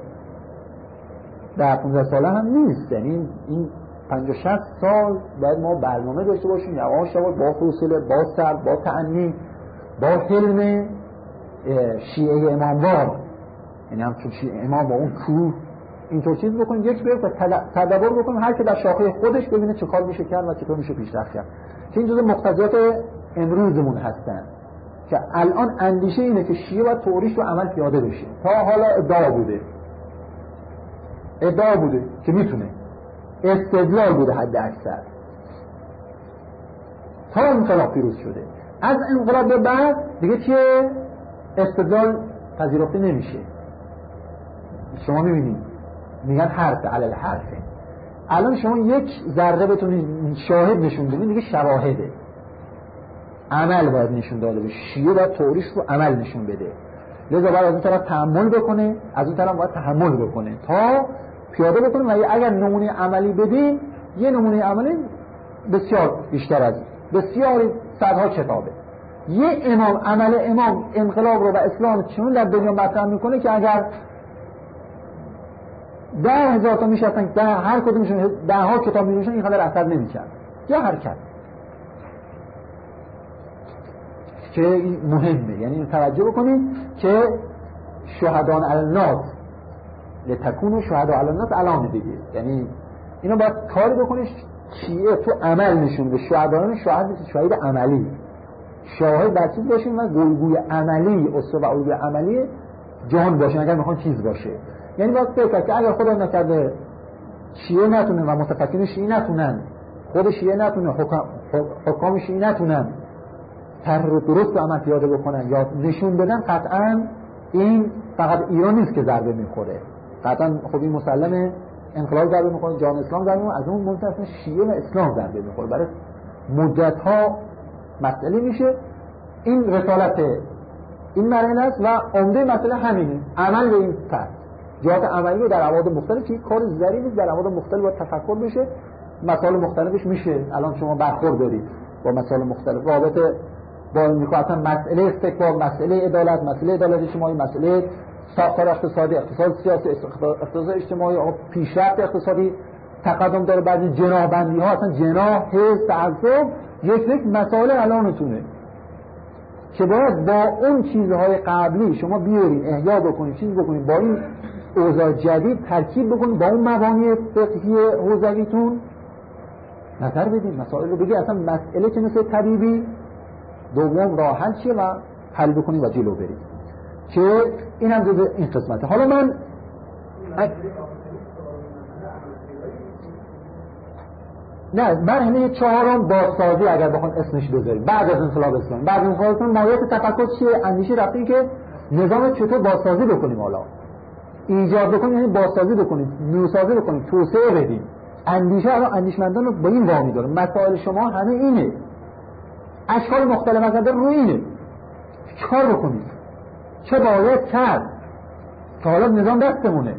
در پانزده ساله هم نیست. یعنی این پنجاه شصت سال باید ما برنامه داشته باشیم، یواش یواش با حوصله، با صبر، با تأنی، با حلم شیعه اماموار، یعنی همچون شیعه امام با اون کوه اینطور چیز بکنیم، یک بیار و تدبر بکنیم، هر که در شاخه خودش ببینه چه کار میشه کرد و چطور میشه پیشرفت کرد. که این جزء مقتضیات امروزمون هستن که الان اندیشه اینه که شیعه و توریش رو عمل پیاده بشه. تا حالا ادعا بوده ادعا بوده که میتونه، استدلال بوده حد اکثر، تا انقلاب پیروز شده. از انقلاب به بعد دیگه که استدلال پذیرفته نمیشه. شما میبینید میگن حرف علل حرفه. الان شما یک ذره بتونید شاهد نشون بدید، دیگه شواهده، عمل باید نشون داده بشه. شیعه باید توریش رو عمل نشون بده، لذا باید از این طرف تحمل بکنه، از این طرف باید تحمل بکنه تا پیاده بکنه. و اگر نمونه عملی بدیم، یه نمونه عملی بسیار بیشتر از بسیار صدها کتابه. یه امام، عمل امام انقلاب رو و اسلام چون در دنیا مطرح میکنه که اگر ده هزار تا میشستن، ده هر کدومشون ده ها کتاب می‌نوشتن، این قدر اثر نمی‌کرد. یا حرکت که این مهمه، یعنی توجه بکنید که شهدان علی الناس لتکونوا شهدا علی الناس علامه دیگه، یعنی اینو باید کاری بکنید چیه تو عمل نشون به شهدان، شاهد شاهد عملی، شاهد بر چیز باشین و گویگوی عملی، اصول و الگوی عملی جهان باشین اگر میخوان چیز باشه. یعنی باید فکر که اگر خدا نکرده شیعه نتونه و متفکرین شیعه نتونن، خود شیعه نتونه، حکام حکام شیعه نتونن طرح رو درست عمل پیاده بکنن یا نشون بدن، قطعا این فقط ایران نیست که ضربه میخوره، قطعا خب این مسلمه، انقلاب ضربه میخوره، جان اسلام ضربه میخوره، از اون منطقه شیعه و اسلام ضربه میخوره، برای مدت ها مسئله میشه. این رسالت این مرحله است و عمده مسئله همینه، عمل به این طرح، جهات عملی رو در ابعاد مختلف که کار ظریفی در ابعاد مختلف باید تفکر بشه، مسائل مختلفش میشه. الان شما برخورد دارید با مسائل مختلف، رابطه با میخواستن مسئله استکبار، مسئله عدالت، مسئله عدالت اجتماعی، مسئله ساختار اقتصادی، اقتصاد سیاسی، اقتصاد اجتماعی، پیشرفت اقتصادی، تقدم داره، بعضی جناح بندی ها، اصلا جناح، حزب، تعصب، یک یک مسائل الانتونه که باید با اون چیزهای قبلی شما بیارین احیا بکنید، چیز بکنید، با این اوضاع جدید ترکیب بکنید، با اون مبانی فقهی حوزویتون نظر بدین، مسائل رو بگید، اصلا مسئله که مثل طبیبی، دوم راه حل چیه و حل بکنید و جلو برید، که این هم جزء این قسمته. حالا من نه مرحله چهارم بازسازی اگر بخوام اسمش بذاریم، بعد از انقلاب اسلامی، بعد از انقلاب اسلامی نهایت تفکر چیه؟ اندیشه رفتیم که نظام چطور بازسازی بکنیم، حالا ایجاد بکنیم، یعنی بازسازی بکنیم، نوسازی بکنیم، توسعه بدیم. اندیشه الان اندیشمندان رو به این وامی داره، مسائل شما همه اینه، اشکال مختلف از روی اینه، چیکار بکنید، چه باید کرد که حالا نظام دستمونه،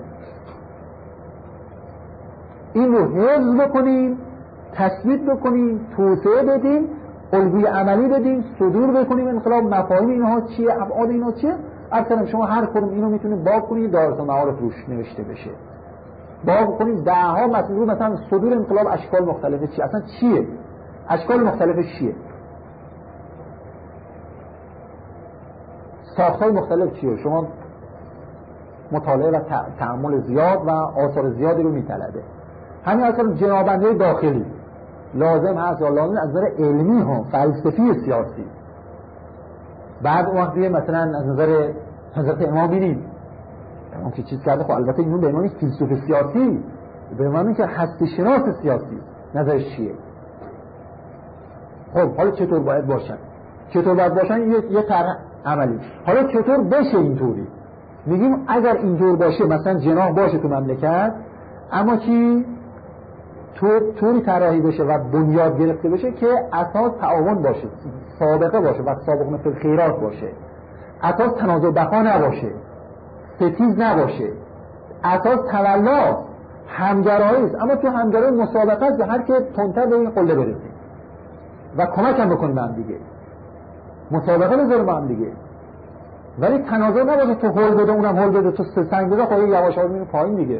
این رو حفظ بکنیم، تثبیت بکنیم، توسعه بدیم، الگوی عملی بدیم، صدور بکنیم انقلاب، مفاهیم اینها چیه، ابعاد اینها چیه. اصلا شما هر کدوم اینو میتونید باب کنید، دارالت المعارف روش نوشته بشه، باب کنید، ده ها مطلب، مثلا صدور انقلاب اشکال مختلفه چیه، اصلا چیه، اشکال مختلفش چیه، ساخت‌های مختلف چیه؟ شما مطالعه و تأمل زیاد و آثار زیادی رو میطلبه. همین اصلا جنابنده داخلی لازم هست یا لازم از نظر علمی ها، فلسفی سیاسی. بعد اون وقت مثلا از نظر حضرت امام بینید اون که چیز کرده، خب البته اینون به عنوان فیلسوف سیاسی، به عنوان که هستی شناس سیاسی نظرش چیه. خب حالا چطور باید باشن؟ چطور باید باشن؟ یه یه طرح عملی. حالا چطور بشه اینطوری؟ میگیم اگر اینطور باشه، مثلا جناح باشه تو مملکت، اما کی تو طوری طراحی بشه و بنیاد گرفته بشه که اساس تعاون باشه، سابقه باشه و سابقه فی الخیرات باشه، اساس تنازع بقا نباشه، ستیز نباشه، اساس تولا همگرایی است، اما تو همگرایی مسابقه است، هر که تندتر به این قله برسه و کمک هم بکنیم هم دیگه، مسابقه بذاریم هم دیگه، ولی تنازع نباشه تو هول بده اونم هول بده، تو سه سنگ بده، خب یواش یواش میره پایین دیگه.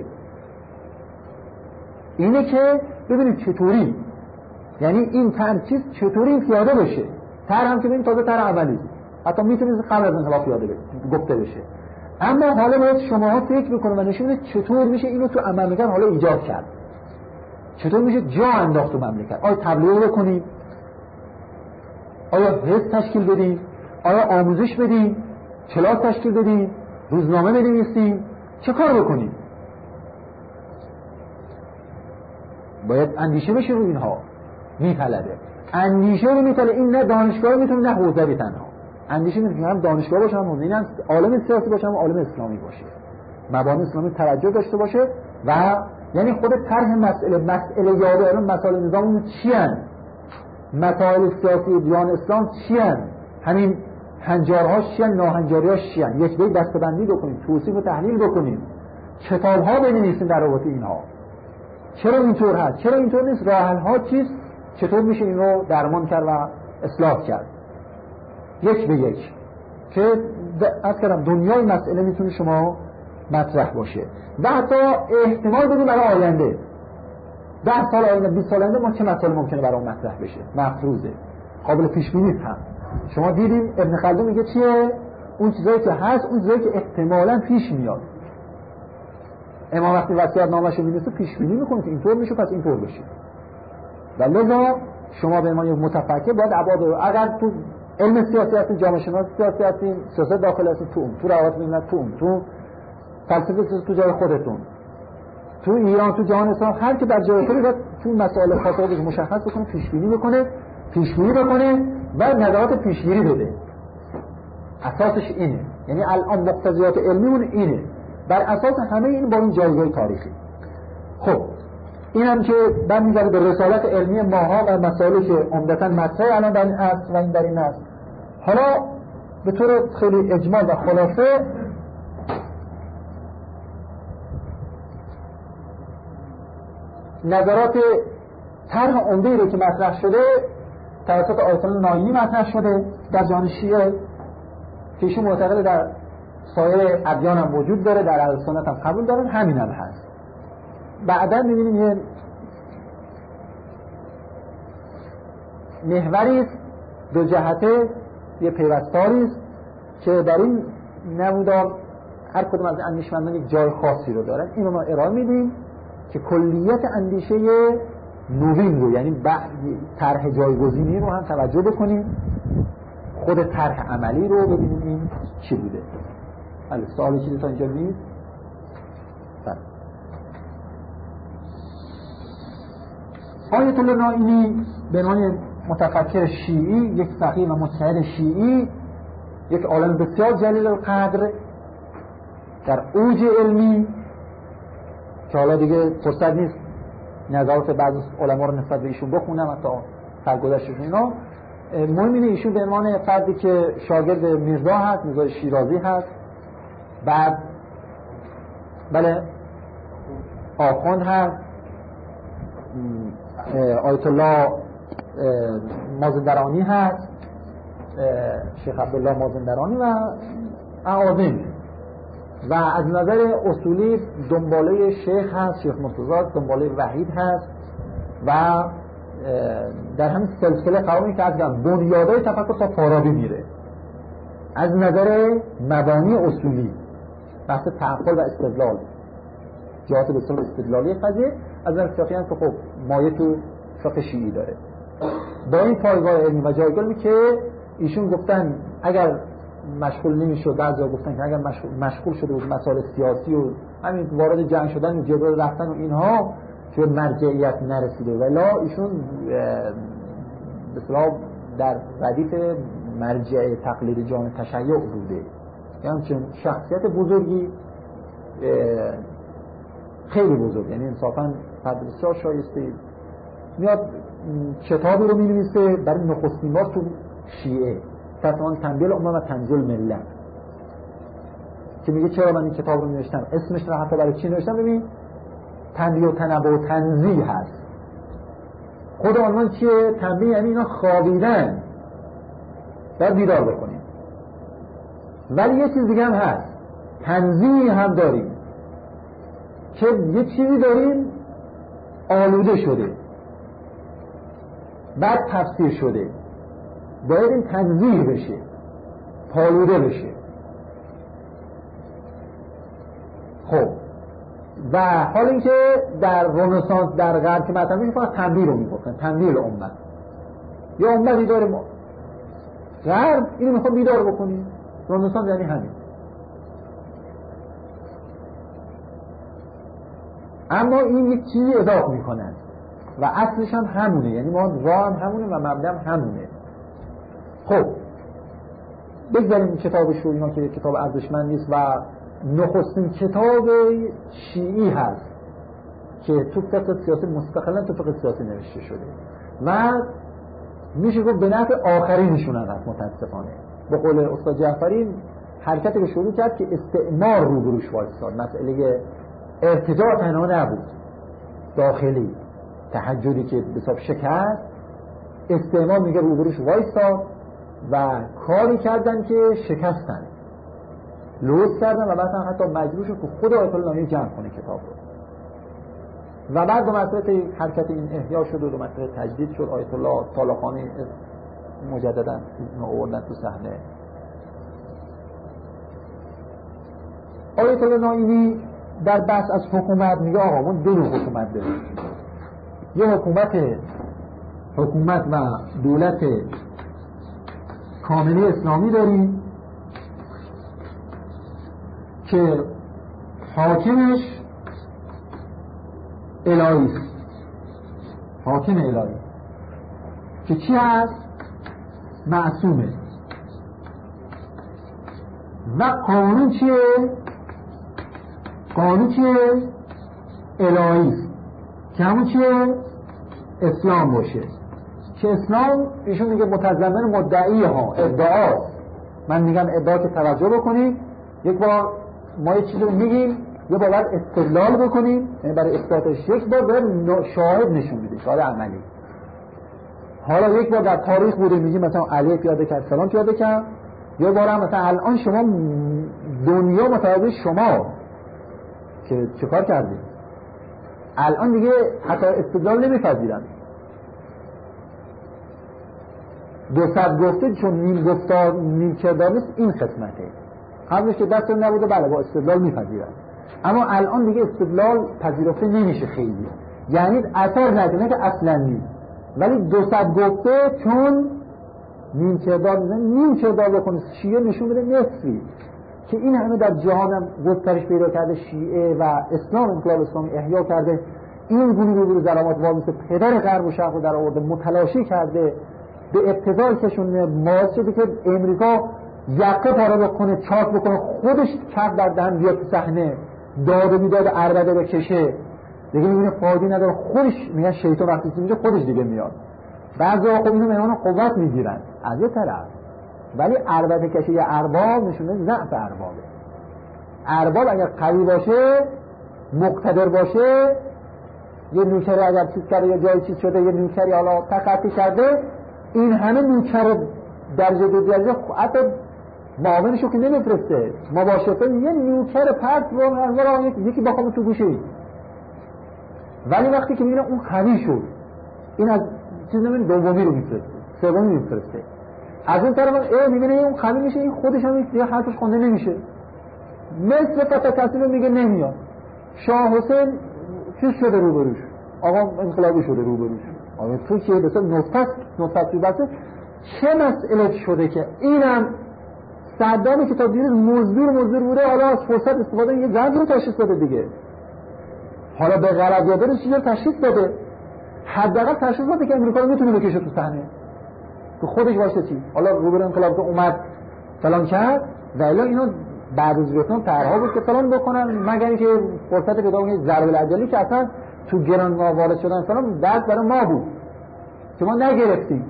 اینه که ببینید چطوری، یعنی این ترکیز چطوری پیاده بشه. تر هم که ببینید تازه تر عملی، حتی میتونید قبل از انقلاب پیاده گفته بشه، اما حالا باید شماها فکر بکنید و نشون بدید چطور میشه اینو تو مملکت حالا ایجاد کرد، چطور میشه جا انداخت تو مملکت. آیا تبلیغ بکنید؟ آیا حزب تشکیل بدید؟ آیا آموزش بدید؟ کلاس تشکیل بدید؟ روزنامه بنویسید؟ چه کار بکنید؟ باید اندیشه بشه رو اینها، میطلبه اندیشه رو میطلبه. این نه دانشگاه میتونه، نه حوزه تنها اندیشه میتونه، هم دانشگاه باشه هم حوزه، این هم عالم سیاسی باشه هم عالم اسلامی باشه، مبانی اسلامی توجه داشته باشه و یعنی خود طرح مسئله مسئله یابه الان مسائل نظام چی ان، مسائل سیاسی دیان اسلام چی ان، همین هنجارهاش چی ان، ناهنجاریاش چی ان، یک به یک دسته‌بندی بکنید، توصیف و تحلیل بکنید، کتاب‌ها بنویسید در رابطه اینها. چرا اینطور هست؟ چرا اینطور نیست؟ راه حل ها چیست؟ چطور میشه این رو درمان کرد و اصلاح کرد؟ یک به یک که از کردم دنیای مسئله میتونه شما مطرح باشه و حتی احتمال بدیم برای آینده، ده سال آینده، بیست سال آینده ما چه مسئله ممکنه برای مطرح بشه، مفروضه، قابل پیش بینی هم. شما دیدین ابن خلدون میگه چیه؟ اون چیزایی که هست، اون چیزایی که احتمالاً پیش میاد. امام وقتی وصیت نامه‌شو می‌نویسه پیش بینی می‌کنه که اینطور میشه پس اینطور بشه. و لذا شما به عنوان متفکر باید ابعاد رو، اگر تو علم سیاسی هستی، جامعه شناسی سیاسی هستی، سیاست داخلی هستی، تو اون، تو روابط بین الملل، تو اون، تو فلسفه تو جای خودتون، تو ایران، تو جهان اسلام، هر کی در جای خودش باید تو مسائل خاص خودش مشخص بکنه، پیش بینی بکنه، پیش بینی بکنه و نظرات پیشگیری بده. اساسش اینه، یعنی الان مقتضیات علمیمون اینه، بر اساس همه این با این جایگاه تاریخی. خب این هم که برمیگرده به رسالت علمی ماها و مسائلی که عمدتاً مطرح الان در این عصر و این در این عصر. حالا به طور خیلی اجمال و خلاصه نظرات طرح عمده‌ای رو که مطرح شده توسط آیت الله ناینی مطرح شده در جهان شیعه که ایشون معتقد در سایر ادیان هم وجود داره، در اهل سنت هم قبول دارن، همین هم هست. بعدا می‌بینیم یه محوری است دو جهته، یه پیوستاری است که در این نمودار هر کدوم از اندیشمندان یک جای خاصی رو دارن. اینو ما ارائه میدیم که کلیت اندیشه نوین رو، یعنی طرح جایگزینی رو هم توجه بکنیم، خود طرح عملی رو ببینیم این چی بوده. بله سوالی چیزی تا اینجا نیست؟ بله. آیت الله ناینی به عنوان متفکر شیعی، یک فقیه و مجتهد شیعی، یک عالم بسیار جلیل القدر در اوج علمی که حالا دیگه فرصت نیست نظرات بعضی علما رو نسبت به ایشون بخونم حتی سرگذشتشون اینا. مهم اینه ایشون به عنوان فردی که شاگرد میرزا هست، میرزا شیرازی هست، بعد بله آخوند هست، آیت الله مازندرانی هست، شیخ عبدالله مازندرانی و اعاظم، و از نظر اصولی دنباله شیخ هست، شیخ مرتضی، دنباله وحید هست و در همین سلسله قرار که از بنیادهای تفکر تا فارابی میره. از نظر مبانی اصولی، بحث تعقل و استدلال، جهات بسیار استدلالی قضیه، از نظر فقهی هم که خب مایه تو فقه شیعی داره. با این پایگاه علمی و جایگاهی که ایشون گفتن اگر مشغول نمیشد، بعضیا گفتن که اگر مشغول, مشغول شده بود مسائل سیاسی و همین وارد جنگ شدن و جبهه رفتن و اینها که مرجعیت نرسیده، ولی ایشون به اصطلاح در ردیف مرجع تقلید جان تشیع بوده، یعنی چون شخصیت بزرگی خیلی بزرگ، یعنی انصافاً فرد بسیار شایسته، میاد کتابی رو می‌نویسه برای نخستین بار تو شیعه، تصمیم تنبیه الامه و تنزیل ملت، که میگه چرا من این کتاب رو نوشتم، اسمش رو حتی برای چی نوشتم، ببین تنبیه و تنبیه و تنزیه هست. خود عنوان چیه؟ تنبیه یعنی اینا خوابیدن، باید بیدار بکنیم. ولی یه چیز دیگه هم هست، تنزیه هم داریم که یه چیزی داریم آلوده شده بعد تفسیر شده، باید این تنزیه بشه، پالوده بشه. خب و حال این که در رنسانس در غرب که مثلا میگه فقط تنبیه رو میگفتن، تنبیه الامه، یا امه بیدار ما غرب اینو میخواد بیدار بکنیم. رنسانس یعنی همین. اما این یک چیزی اضافه میکنن و اصلش هم همونه، یعنی ما راه هم همونه و مبدا هم همونه. خب بگذاریم این کتابش رو، اینا که کتاب ارزشمند نیست و نخستین کتاب شیعی هست که تو فقه سیاسی مستقلا تو فقه سیاسی نوشته شده و میشه گفت به نفع آخرینشون هست. متاسفانه به قول استاد جعفری حرکتی رو شروع کرد که استعمار روبروش وایساد، مسئله ارتجاع تنها نبود، داخلی تحجری که به حساب شکست، استعمار میگه روبروش وایساد و کاری کردن که شکستن، لوث کردن و بعد حتی مجبور شد که خود آیت الله نامی جمع کنه کتاب رو و بعد به مسئله حرکت این احیا شد و به مسئله تجدید شد. آیت الله طالقانی مجددا آوردن تو صحنه. آیت الله نامی در بحث از حکومت میگه آقا ما دو نوع حکومت داریم، یه حکومت حکومت و دولت کاملی اسلامی داریم که حاکمش الهی است، حاکم الهی که چی هست؟ معصومه. و قانون چیه؟ قانون چیه؟ الهی است که همون چیه؟ اسلام باشه، که اسلام ایشون میگه متضمن مدعی ها، ادعاست. من میگم ادعا که توجه بکنید، یک بار ما یه چیزی رو میگیم، یه بار باید استدلال بکنیم، یعنی برای اثباتش یک بار باید شاهد نشون میده، شاهد عملی. حالا یک بار در تاریخ بوده میگیم مثلا علی پیاده کرد، فلان پیاده کرد، یه بار هم مثلا الان شما دنیا متوجه شما که چه کار کردید، الان دیگه حتی استدلال نمیپذیرن. دو صد گفته چون نیم گفتار نیم کردار نیست، این خدمته. قبلش که دست نبوده بله با استدلال میپذیرن، اما الان دیگه استدلال پذیرفته نمیشه خیلی، یعنی اثر نداره که اصلا نیست. ولی دو صد گفته چون نیم کردار میزن، نیم کردار بکنه شیعه نشون بده نصفی، که این همه در جهان هم گسترش پیدا کرده، شیعه و اسلام انقلاب اسلامی احیا کرده، این گونه رو به ظلمات وامیسته، پدر غرب و شرق رو در آورده، متلاشی کرده، به ابتذال کشونه، باعث شده که امریکا یقه پاره بکنه، چاک بکنه، خودش کف در دهن بیاد تو صحنه، داد و بیداد عربده بکشه، دیگه میبینه فایده نداره، خودش میگن شیطان وقتی میشه خودش دیگه میاد. بعضی خب اینو مهمان قوت میگیرن از یه طرف، ولی عربده کشه یه ارباب نشونه ضعف اربابه. ارباب اگر قوی باشه، مقتدر باشه، یه نوکری اگر چیز کرده یا جای چیز شده، یه نوکری حالا تقاطی کرده، این همه نوکر درجه دو درجه حتی معاونشو که نمیفرسته، مباشرتا یه نوکر پرت رو هر یکی با خودم تو گوشه ای. ولی وقتی که میبینه اون قوی شد، این از چیز نمیدونه دومی رو میفرسته، سومی میفرسته، از این طرف ای میبینه اون قوی میشه، این خودش هم یه حرفش خونده نمیشه. مثل فتح رو میگه نمیاد. شاه حسین چی شده روبروش؟ آقا انقلابی شده روبروش. آقا تو که به صورت نطفت نطفت بسه چه مسئله شده که اینم صدامی که تا دیروز مزدور مزدور بوده حالا از فرصت استفاده یه جنگ رو تشخیص داده دیگه. حالا به غلط یاده رو چیزی رو تشخیص داده. حداقل تشخیص داده که امریکا رو میتونه بکشه تو صحنه. تو خودش واسه چی؟ حالا روبرو انقلاب که اومد فلان کرد و الا اینا بعد از ویتنام طرحا بود که فلان بکنن، مگر اینکه فرصت پیدا کنه ضرب العجلی که اصلا تو گران ما وارد شدن فلان دست برای ما بود که ما نگرفتیم.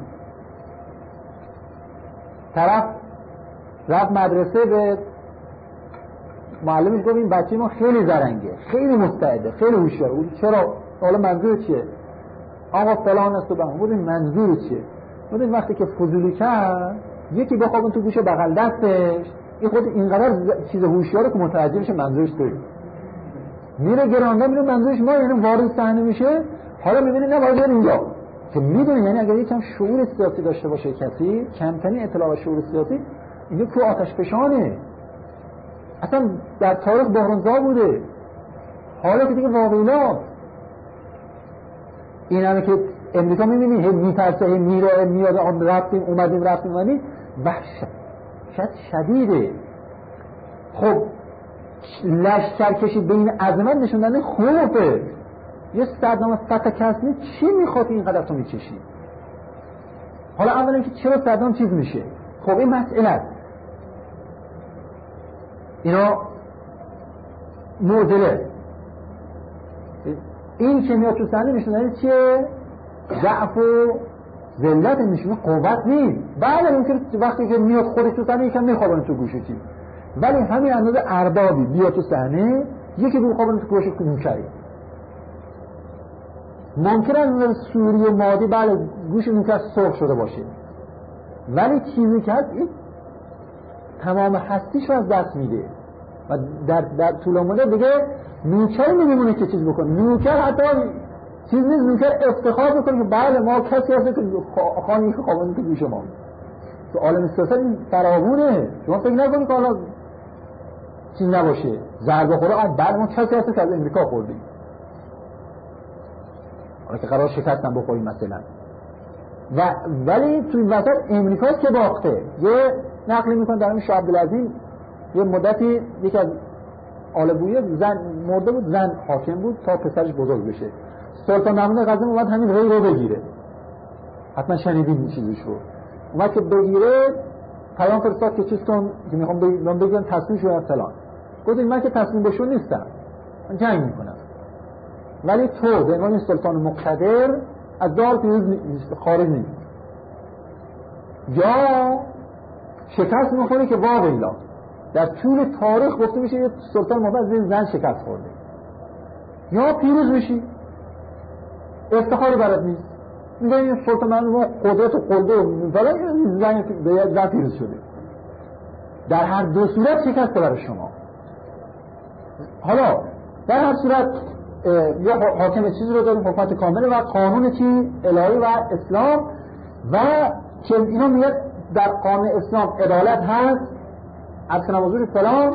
طرف رفت مدرسه به معلمش گفت این بچه ما خیلی زرنگه، خیلی مستعده، خیلی هوشیاره. چرا؟ حالا منظور چیه؟ آقا فلان است و بهمان. بود منظور چیه؟ بود وقتی که فضولی کرد یکی بخوابون تو گوشه بغل دستش، این خود اینقدر چیز هوشیاره که متوجه میشه منظورش توی میره گرانده میره منظورش ما، یعنی وارد صحنه میشه. حالا میبینی نه باید اینجا که میدونی، یعنی اگر یکم شعور سیاسی داشته باشه کسی، کمترین اطلاع و شعور سیاسی، اینجا تو آتش فشانه. اصلا در تاریخ بحرانزا بوده، حالا که دیگه واقعیات این همه که امریکا میبینی هی میترسه هی میره میاد آن رفتیم اومدیم رفتیم اومدیم وحشت شد شدیده. خب لشکر کشید به این عظمت نشوندن خوفه. یه صدام فتح کسمی چی میخواد اینقدر تو میکشی؟ حالا اولا که چرا صدام چیز میشه؟ خب این مسئله است. اینا معضله. این که میاد تو صحنه نشوندن چیه؟ ضعف و ذلت نشونه قوت نیست. بعد اینکه وقتی که میاد خودش تو صحنه یکم میخوابونه تو گوشه چی، ولی همین اندازه اربابی بیا تو صحنه یکی رو خوابونه تو گوشه نوکری. ممکنه از سوری مادی بله گوش نوکر سرخ شده باشه، ولی چیزی که هست این تمام هستیش رو از دست میده و در, در طول مدت دیگه نوکر نمیمونه که چیز بکنه. نوکر حتی چیز نیست، نوکر افتخار بکنه که بله ما کسی هست که خانی که خوابانی که گوش ما. تو عالم سیاست این فراوونه. شما فکر نکنید که حالا چیز نباشه ضربه خوره بعد ما کسی هست که از امریکا خوردیم، حالا که قرار شکستن بخوریم مثلا. و ولی تو این وسط امریکا که باخته. یه نقلی میکنه در همین شاه عبدالعظیم یه مدتی یکی از آل بویه زن مرده بود، زن حاکم بود تا پسرش بزرگ بشه. سلطان محمود غزنوی اومد همین ری رو بگیره، حتما شنیدین این چیزش رو. اومد که بگیره پیام فرستاد که چیز کن که میخوام بگم بگم تصمیم شو فلان. گفت من که تصمیم بشو نیستم، من جنگ میکنم، ولی تو به عنوان سلطان مقتدر از دار پیروز خارج نیست. یا شکست میخوره که واقعیلا در طول تاریخ گفته میشه یه سلطان مقتدر از زن شکست خورده، یا پیروز میشی افتخاری برات نیست. میگه این سلطان ما قدرت و قلده و بلای زن به زن پیروز شده. در هر دو صورت شکست برای شما. حالا در هر صورت یا حاکم چیز رو داریم، حکومت کامل و قانون چی؟ الهی و اسلام. و که اینا میاد در قانون اسلام عدالت هست، اصلا موضوع فلان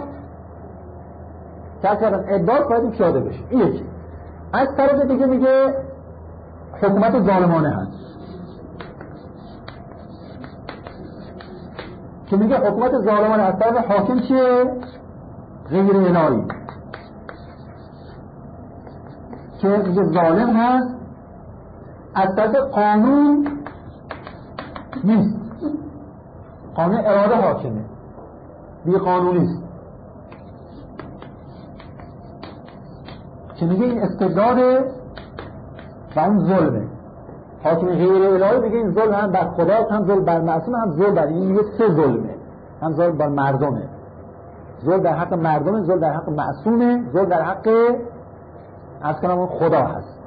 کسی کردن ادعا باید پیاده بشه. این یکی. از طرف دیگه میگه حکومت ظالمانه هست که میگه حکومت ظالمانه از طرف حاکم چیه؟ غیر الهی که میگه ظالم هست، از طرف قانون نیست، قانون اراده حاکمه، بی قانونیست که میگه این استبداده و اون ظلمه. حاکم غیر الهی میگه این ظلم هم بر خدا، هم ظلم بر معصوم، هم ظلم بر این یه سه ظلمه، هم ظلم بر مردمه، ظلم در حق مردمه، ظلم در حق معصومه، ظلم در حق از کنم خدا هست.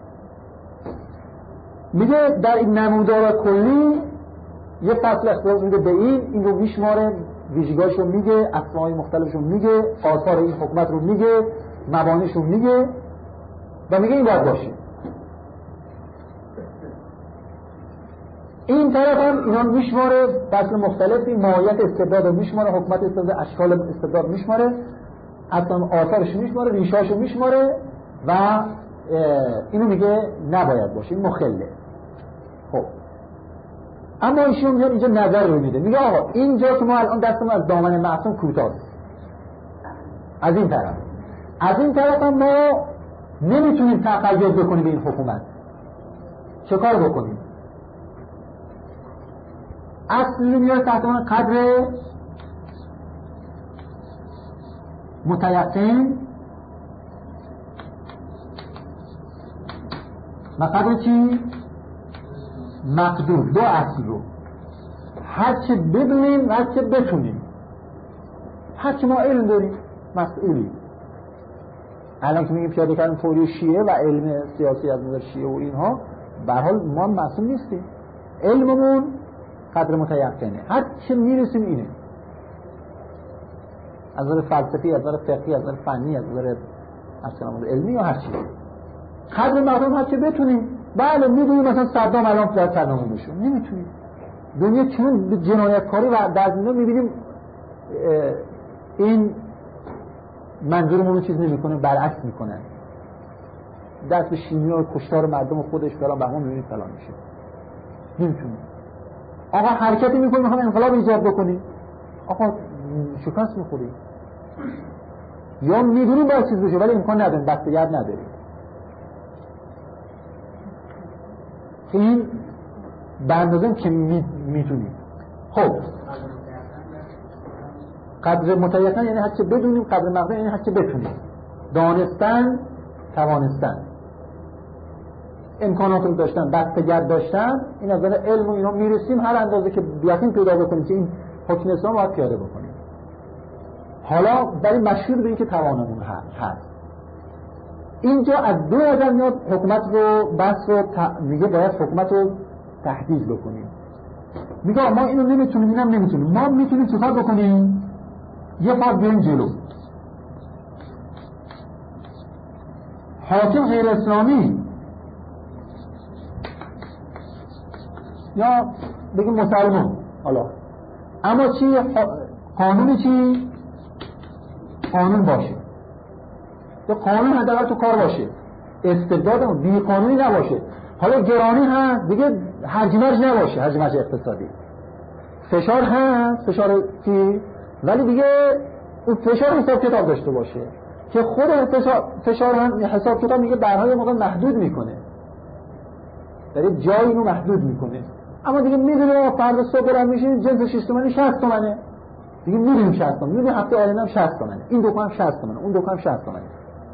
میگه در این نمودار کلی یه فصل اختصاص میده به این این رو میشماره، ویژگی‌هاش رو میگه، اسماء مختلفش رو میگه، آثار این حکومت رو میگه، مبانیش رو میگه و میگه این باید باشه. این طرف هم اینا میشماره فصل مختلفی، ماهیت استبداد رو میشماره، حکومت استبداد، اشکال استبداد میشماره، اصلا آثارش میشماره، ریشاشو میشماره و اینو میگه نباید باشه، این مخله. خب اما ایشون میاد اینجا نظر رو میده، میگه آقا اینجا که ما الان دستمون از دامن معصوم کوتاست، از این طرف از این طرف هم ما نمیتونیم تقیید بکنیم به این حکومت. چه کار بکنیم؟ اصلی میاد تحت عنوان قدر متیقن و قدر چی؟ مقدور. دو اصل رو هر چه بدونیم هر چه بتونیم، هر چه ما علم داریم مسئولی. الان که میگیم پیاده کردن توری شیعه و علم سیاسی از نظر شیعه و اینها، به هر حال ما مسئول نیستیم، علممون قدر متیقنه، هر چه میرسیم اینه، از نظر فلسفی، از نظر فقهی، از نظر فنی، از نظر اصلا علمی یا هر چیزی. قدر مردم هر چه بتونیم. بله میدونیم مثلا صدام الان در سرنامه بشه، نمیتونیم. دنیا چون جنایتکاری و در اینا میبینیم این منظورمون رو چیز نمیکنه، برعکس میکنه، دست به شیمی و کشتار مردم و خودش فلان بهمان میبینیم فلان میشه. نمیتونیم. آقا حرکتی میکنیم میخوام انقلاب ایجاد بکنیم، آقا شکست میخوریم. یا میدونیم باید چیز بشه ولی امکان نداریم، دستگرد نداریم. این بندازم که میتونیم. خب قدر متیقن یعنی هرچه بدونیم، قدر مقدور یعنی هرچه بتونیم. دانستن، توانستن، امکانات رو داشتن، دستگرد داشتن. این از نظر علم و اینا میرسیم هر اندازه که یقین پیدا بکنیم که این حکم اسلام باید پیاده بکنیم. حالا برای مشهور به این که توانمون هست. اینجا از دو نظر میاد حکومت رو بس رو ت... میگه باید حکومت رو تحدید بکنیم. میگه ما اینو نمیتونیم، اینم نمیتونیم. ما میتونیم چیکار بکنیم؟ یه پا بریم جلو. حاکم غیر اسلامی یا بگیم مسلمان، حالا اما چی؟ قانونی چی؟ قانون باشه. یا قانون حداقل تو کار باشه، استبداد بی قانونی نباشه. حالا گرانی هست دیگه، هرج مرج نباشه، هرج مرج اقتصادی. فشار هست، فشار چی؟ ولی دیگه اون فشار حساب کتاب داشته باشه که خود فشار فشار هم حساب کتاب میگه برهای موقع محدود میکنه، داره جایی اینو محدود میکنه. اما دیگه میدونیم فردا صبح برام میشه جنس شصت تومانی شصت تومانه دیگه، میدونیم شصت تومانه، میدونیم هفته آینده هم شصت تومانه، این دکان هم شصت تومانه، اون دکان هم شصت تومانه،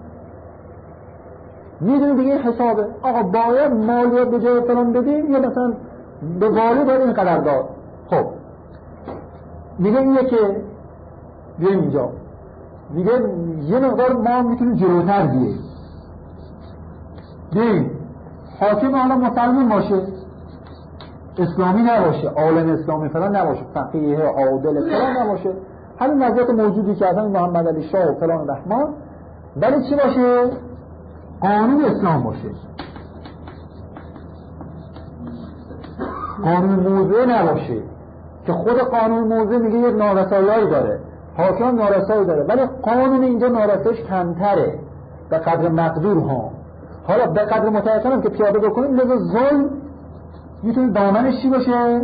میدونیم دیگه حسابه. آقا باید مالیات به جای فلان بدیم یا مثلا به والی باید این قدر داد. خب میگه اینه که بیایم اینجا، میگه یه مقدار ما میتونیم جلوتر بیاییم، بیاییم حاکم حالا مسلمان باشه، اسلامی نباشه، عالم اسلامی فلان نباشه، فقیه عادل فلان نباشه، همین وضعیت موجودی که اصلا محمد علی شاه و فلان رحمان، ولی چی باشه؟ قانون اسلام باشه، قانون موضوع نباشه که خود قانون موضوع میگه یک نارسایی‌هایی داره، حاکم نارسایی داره، ولی قانون اینجا نارساییش کمتره به قدر مقدور ها. حالا به قدر متعاقب هم که پیاده بکنیم، لذا ظلم میتونه دامنش چی باشه؟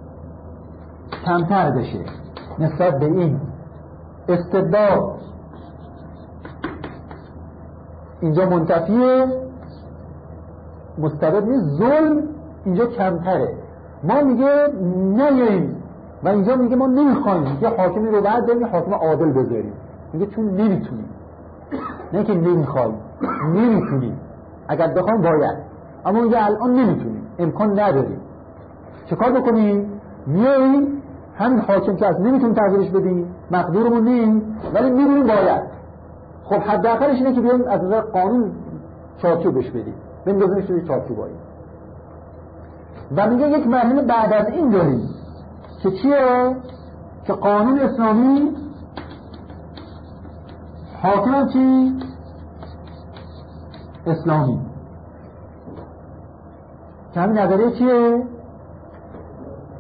کمتر بشه نسبت به این. استبداد اینجا منتفیه، مستبد نیست، ظلم اینجا کمتره. ما میگه نیاییم و اینجا میگه ما نمیخوایم یه حاکمی رو بعد بریم حاکم عادل بذاریم، میگه چون نمیتونیم، نه که نمیخوایم، نمیتونیم، اگر بخوایم باید، اما میگه الان نمیتونیم، امکان نداریم. چه کار بکنیم؟ میاییم همین حاکم که از نمیتونیم تغییرش بدیم، مقدورمون نیم، ولی میدونیم باید. خب حداقلش اینه که بیایم از نظر قانون چارچوبش بدیم، بندازیمش توی چارچوبایی. و میگه یک مرحله بعد از این داریم که چیه؟ که قانون اسلامی حاکم هم چی؟ اسلامی. که همین نظریه چیه؟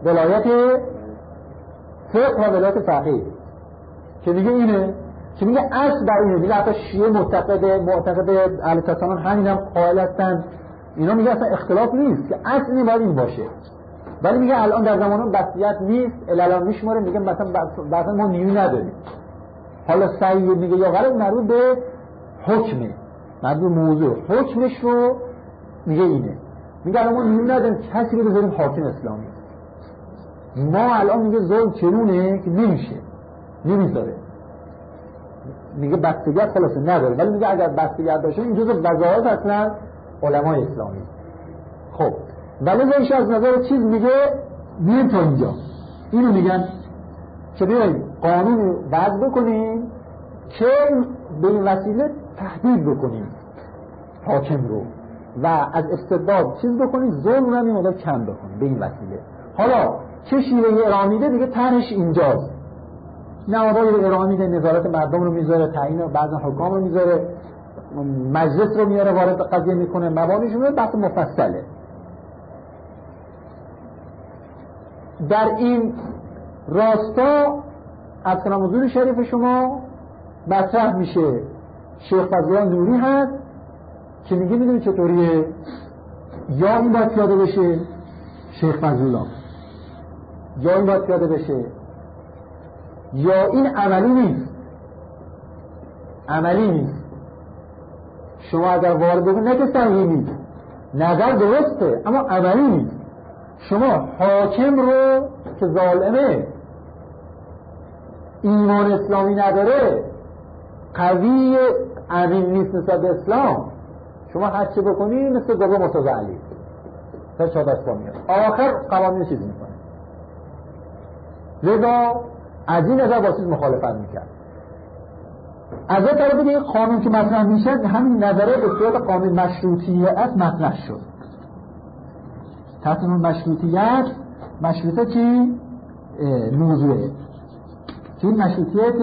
ولایت فقه و ولایت فقیه که میگه اینه، که میگه اصل بر اینه. میگه حتی شیعه معتقد معتقد اهل تسامح همین هم قائل هستن، اینا میگه اصلا اختلاف نیست که اصل اینه باید این باشه. ولی میگه الان در زمان بسیط نیست، الان میشماره، میگه مثلا بعضا ما نیوی نداریم. حالا صحیح میگه یا غلط مربوط به حکمه، مربوط به موضوع حکمش رو میگه اینه. میگه الان ما نیوی نداریم کسی رو بذاریم حاکم اسلامی. ما الان میگه ظلم چرونه که نمیشه، نمیذاره. میگه بستگیت خلاصه نداره، ولی میگه اگر بستگیت داشته این جزء وظایف اصلا علمای اسلامی. خب ولی ایش از نظر چیز میگه میگه تا اینجا اینو میگن که بیاییم قانون وضع بکنیم که به این وسیله تهدید بکنیم حاکم رو و از استبداد چیز بکنیم، ظلم رو هم این مدار کم بکنیم به این وسیله. حالا چه شیوه ارائه میده دیگه طرحش اینجاست. نهادهای رو ارائه میده، نظارت مردم رو میذاره، تعیین بعضی حکام رو میذاره، مجلس رو میاره وارد قضیه میکنه، مبانیش رو بحث مفصله. در این راستا از کنم حضور شریف شما مطرح میشه شیخ فضلالله نوری هست که میگه میدونی چطوریه، یا این باید پیاده بشه شیخ فضلالله، یا این باید پیاده بشه، یا این عملی نیست، عملی نیست. شما اگر وارد بکنید نه که صحیح نیست، نظر درسته اما عملی نیست. شما حاکم رو که ظالمه، ایمان اسلامی نداره، قوی امین نیست نسبت به اسلام، شما هر چه بکنی مثل گربه متزعلی تا چهار دست پا میاد، آخر قوانین چیز میکنه. لذا از این نظر با چیز مخالفت میکرد. از این طرف دیگه قانون که مطرح میشه همین نظره به صورت قانون مشروطیت مطرح شد. تحت اون مشروطیت، مشروطه چی؟ موضوعه که این مشروطیت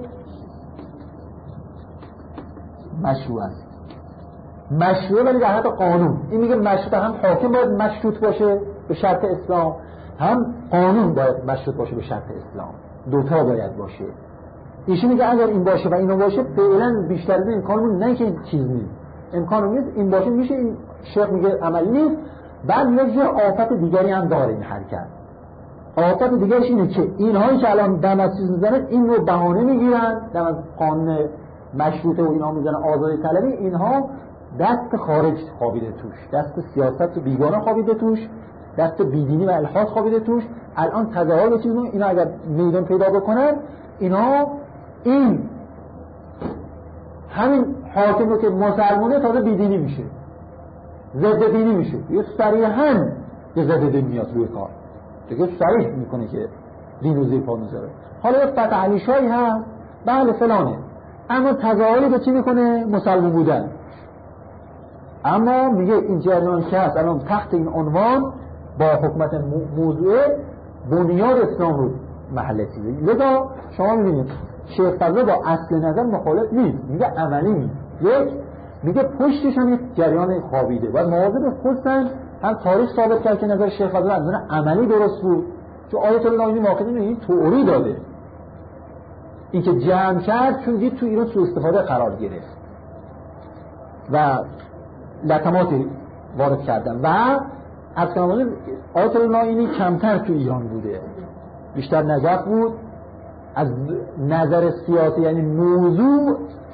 مشروع است، مشروعه ولی در حد قانون. این میگه مشروط هم حاکم باید مشروط باشه به شرط اسلام، هم قانون باید مشروط باشه به شرط اسلام، دوتا باید باشه. ایشون میگه اگر این باشه و اینو باشه فعلا بیشتر از این امکانمون نه که چیز نیست، امکانم نیست، این باشه میشه. این شیخ میگه عملی نیست. بعد میگه آفت دیگری هم داره این حرکت. آفت دیگرش اینه که اینهایی که الان دم از چیز میزنن این رو بهانه میگیرن، دم از قانون مشروطه و اینا میزنن آزادی طلبی، اینها دست خارج خوابیده توش، دست سیاست و بیگانه خوابیده توش، دست بیدینی و الحاد خوابیده توش. الان تظاهر چیز رو اینا اگر میدان پیدا بکنن، اینا این همین حاکم رو که مسلمانه تازه بیدینی میشه، ضد دینی میشه، یه صریحاً یه ضد دین میاد روی کار دیگه، صریح میکنه که دین رو زیر پا میذاره. حالا یه فتح علی شاهی هم بله فلانه، اما تظاهری به چی میکنه؟ مسلمان بودن. اما میگه این جریان که هست الان تحت این عنوان با حکومت موضوع بنیاد اسلام رو محل چیزه. لذا شما میبینید شیخ فضل با اصل نظر مخالف نیست، میگه عملی نیست. یک میگه پشتش هم یک جریان خوابیده، باید مواظب خودتن. هم تاریخ ثابت کرد که نظر شیخ فضل از نظر عملی درست بود، چون آیت الله ناینی واقعی این تئوری داده، این که جمع کرد چون دید تو ایران سوء استفاده قرار گرفت و لطماتی وارد کردن. و از کنمان آیت الله ناینی کمتر تو ایران بوده، بیشتر نجف بود. از نظر سیاسی یعنی موضوع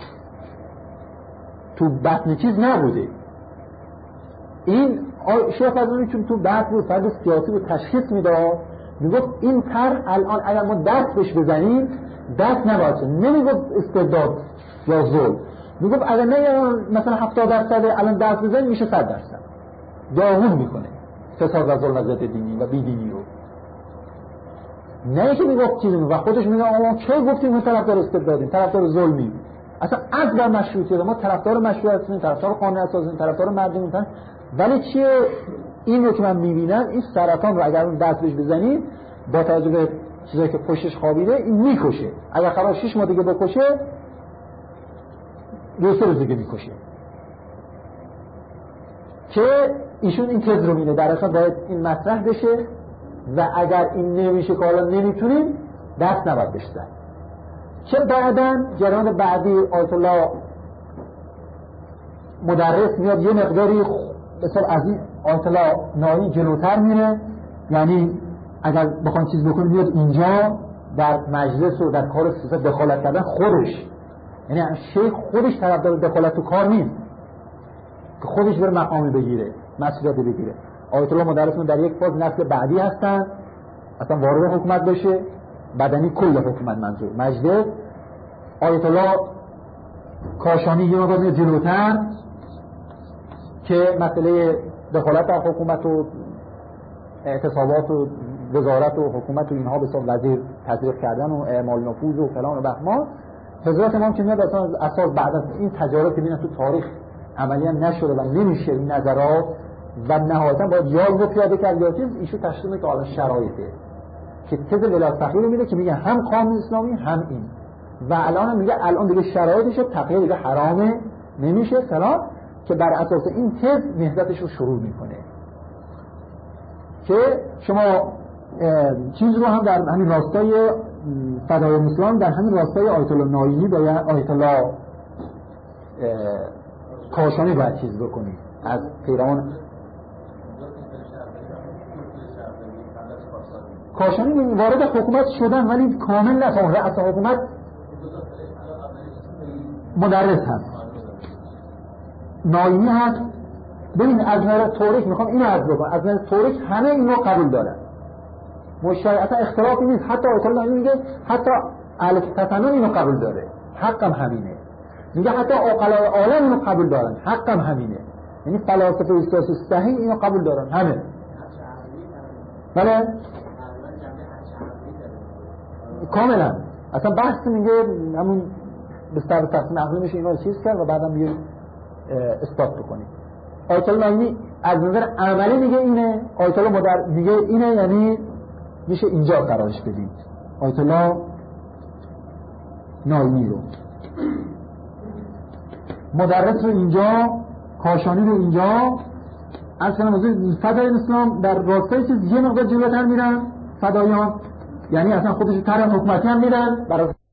تو بطن چیز نبوده. این شیخ فضلی چون تو بحث بود، فرد سیاسی بود، تشخیص میداد، میگفت این طرح الان اگر ما دست بهش بزنیم دست نباید شد، نمیگفت استبداد یا ظلم، میگفت اگر نه مثلا هفتاد درصد الان دست بزنیم میشه صد درصد، داغون میکنه فساد و ظلم و ضد دینی و بیدینی رو. نه که میگفت چیزی و خودش میگه آقا کی گفتیم ما طرفدار استبدادیم، طرفدار ظلمیم. اصلا از بر مشروطیت ما طرفدار مشروعیت هستیم، طرفدار قانون اساسی، طرفدار مردمی هستیم. ولی چیه این رو که من میبینم، این سرطان رو اگر اون دست بهش بزنید با توجه به چیزایی که پشتش خوابیده این میکشه. اگر قرار شش ماه دیگه بکشه دو سه روز دیگه میکشه. که ایشون این تز رو میده در اصلا باید این مطرح بشه و اگر این نمیشه که حالا نمیتونیم دست نباید بشتن. چه بعداً جریان بعدی آیت الله مدرس میاد یه مقداری مثلا از این آیت الله نایی جلوتر میره، یعنی اگر بخوام چیز بکنیم میاد اینجا در مجلس و در کار سیاست دخالت کردن خودش، یعنی شیخ خودش طرفدار دخالت تو کار نیست که خودش بره مقامی بگیره، مسئولیت بگیره. آیت الله مدرس در یک فاز نسل بعدی هستن اصلا وارد حکومت بشه، بدنی کل حکومت منظور مجلس. آیت الله کاشانی یه مقدار میاد جلوتر که مسئله دخالت در حکومت و اعتصابات و وزارت و حکومت و اینها به صورت وزیر تزریق کردن و اعمال نفوذ و فلان و بهمان. حضرت امام که میاد اصلا از اساس بعد از این تجارب که ببینن تو تاریخ عملی هم نشده و نمیشه این نظرات و نهایتا باید جاز رو پیاده کرد یا چیز، ایشو تشخیص میده که حالا شرایطه که تز ولایت فقیه رو میده که میگه هم قانون اسلامی هم این، و الان هم میگه الان دیگه شرایطشه تقیه دیگه حرامه نمیشه فلان، که بر اساس این تز نهضتش رو شروع میکنه. که شما چیز رو هم در همین راستای فدای اسلام در همین راستای آیت الله نایینی و آیت الله کاشانی باید چیز بکنید از پیروان کاشانی وارد حکومت شدن ولی کامل نتون رئیس حکومت مدرس هست، نایینی هست. ببین از نظر تاریخ میخوام اینو عرض بکنم، از نظر تاریخ همه اینو قبول دارن، مشترک اصلا اختلافی نیست. حتی آیت الله میگه حتی اهل تسنن اینو قبول داره، حقم همینه. میگه حتی عقلای عالم اینو قبول دارن، حقم همینه. یعنی فلاسفه اساسی صحیح اینو قبول دارن همه. بله کاملا اصلا بحث میگه همون به سر تقسیم عقلی میشه اینا رو چیز کرد و بعدم میگه اثبات بکنید. آیت الله نایینی از نظر عملی میگه اینه، آیت الله مدر میگه اینه، یعنی میشه اینجا قرارش بدید آیت الله نایینی رو، مدرس رو اینجا، کاشانی رو اینجا. اصلا موضوع فدای اسلام در راستای چیز یه مقدار جلوتر میرن فدایان، یعنی اصلا خودش طرح حکومتی هم میدن برای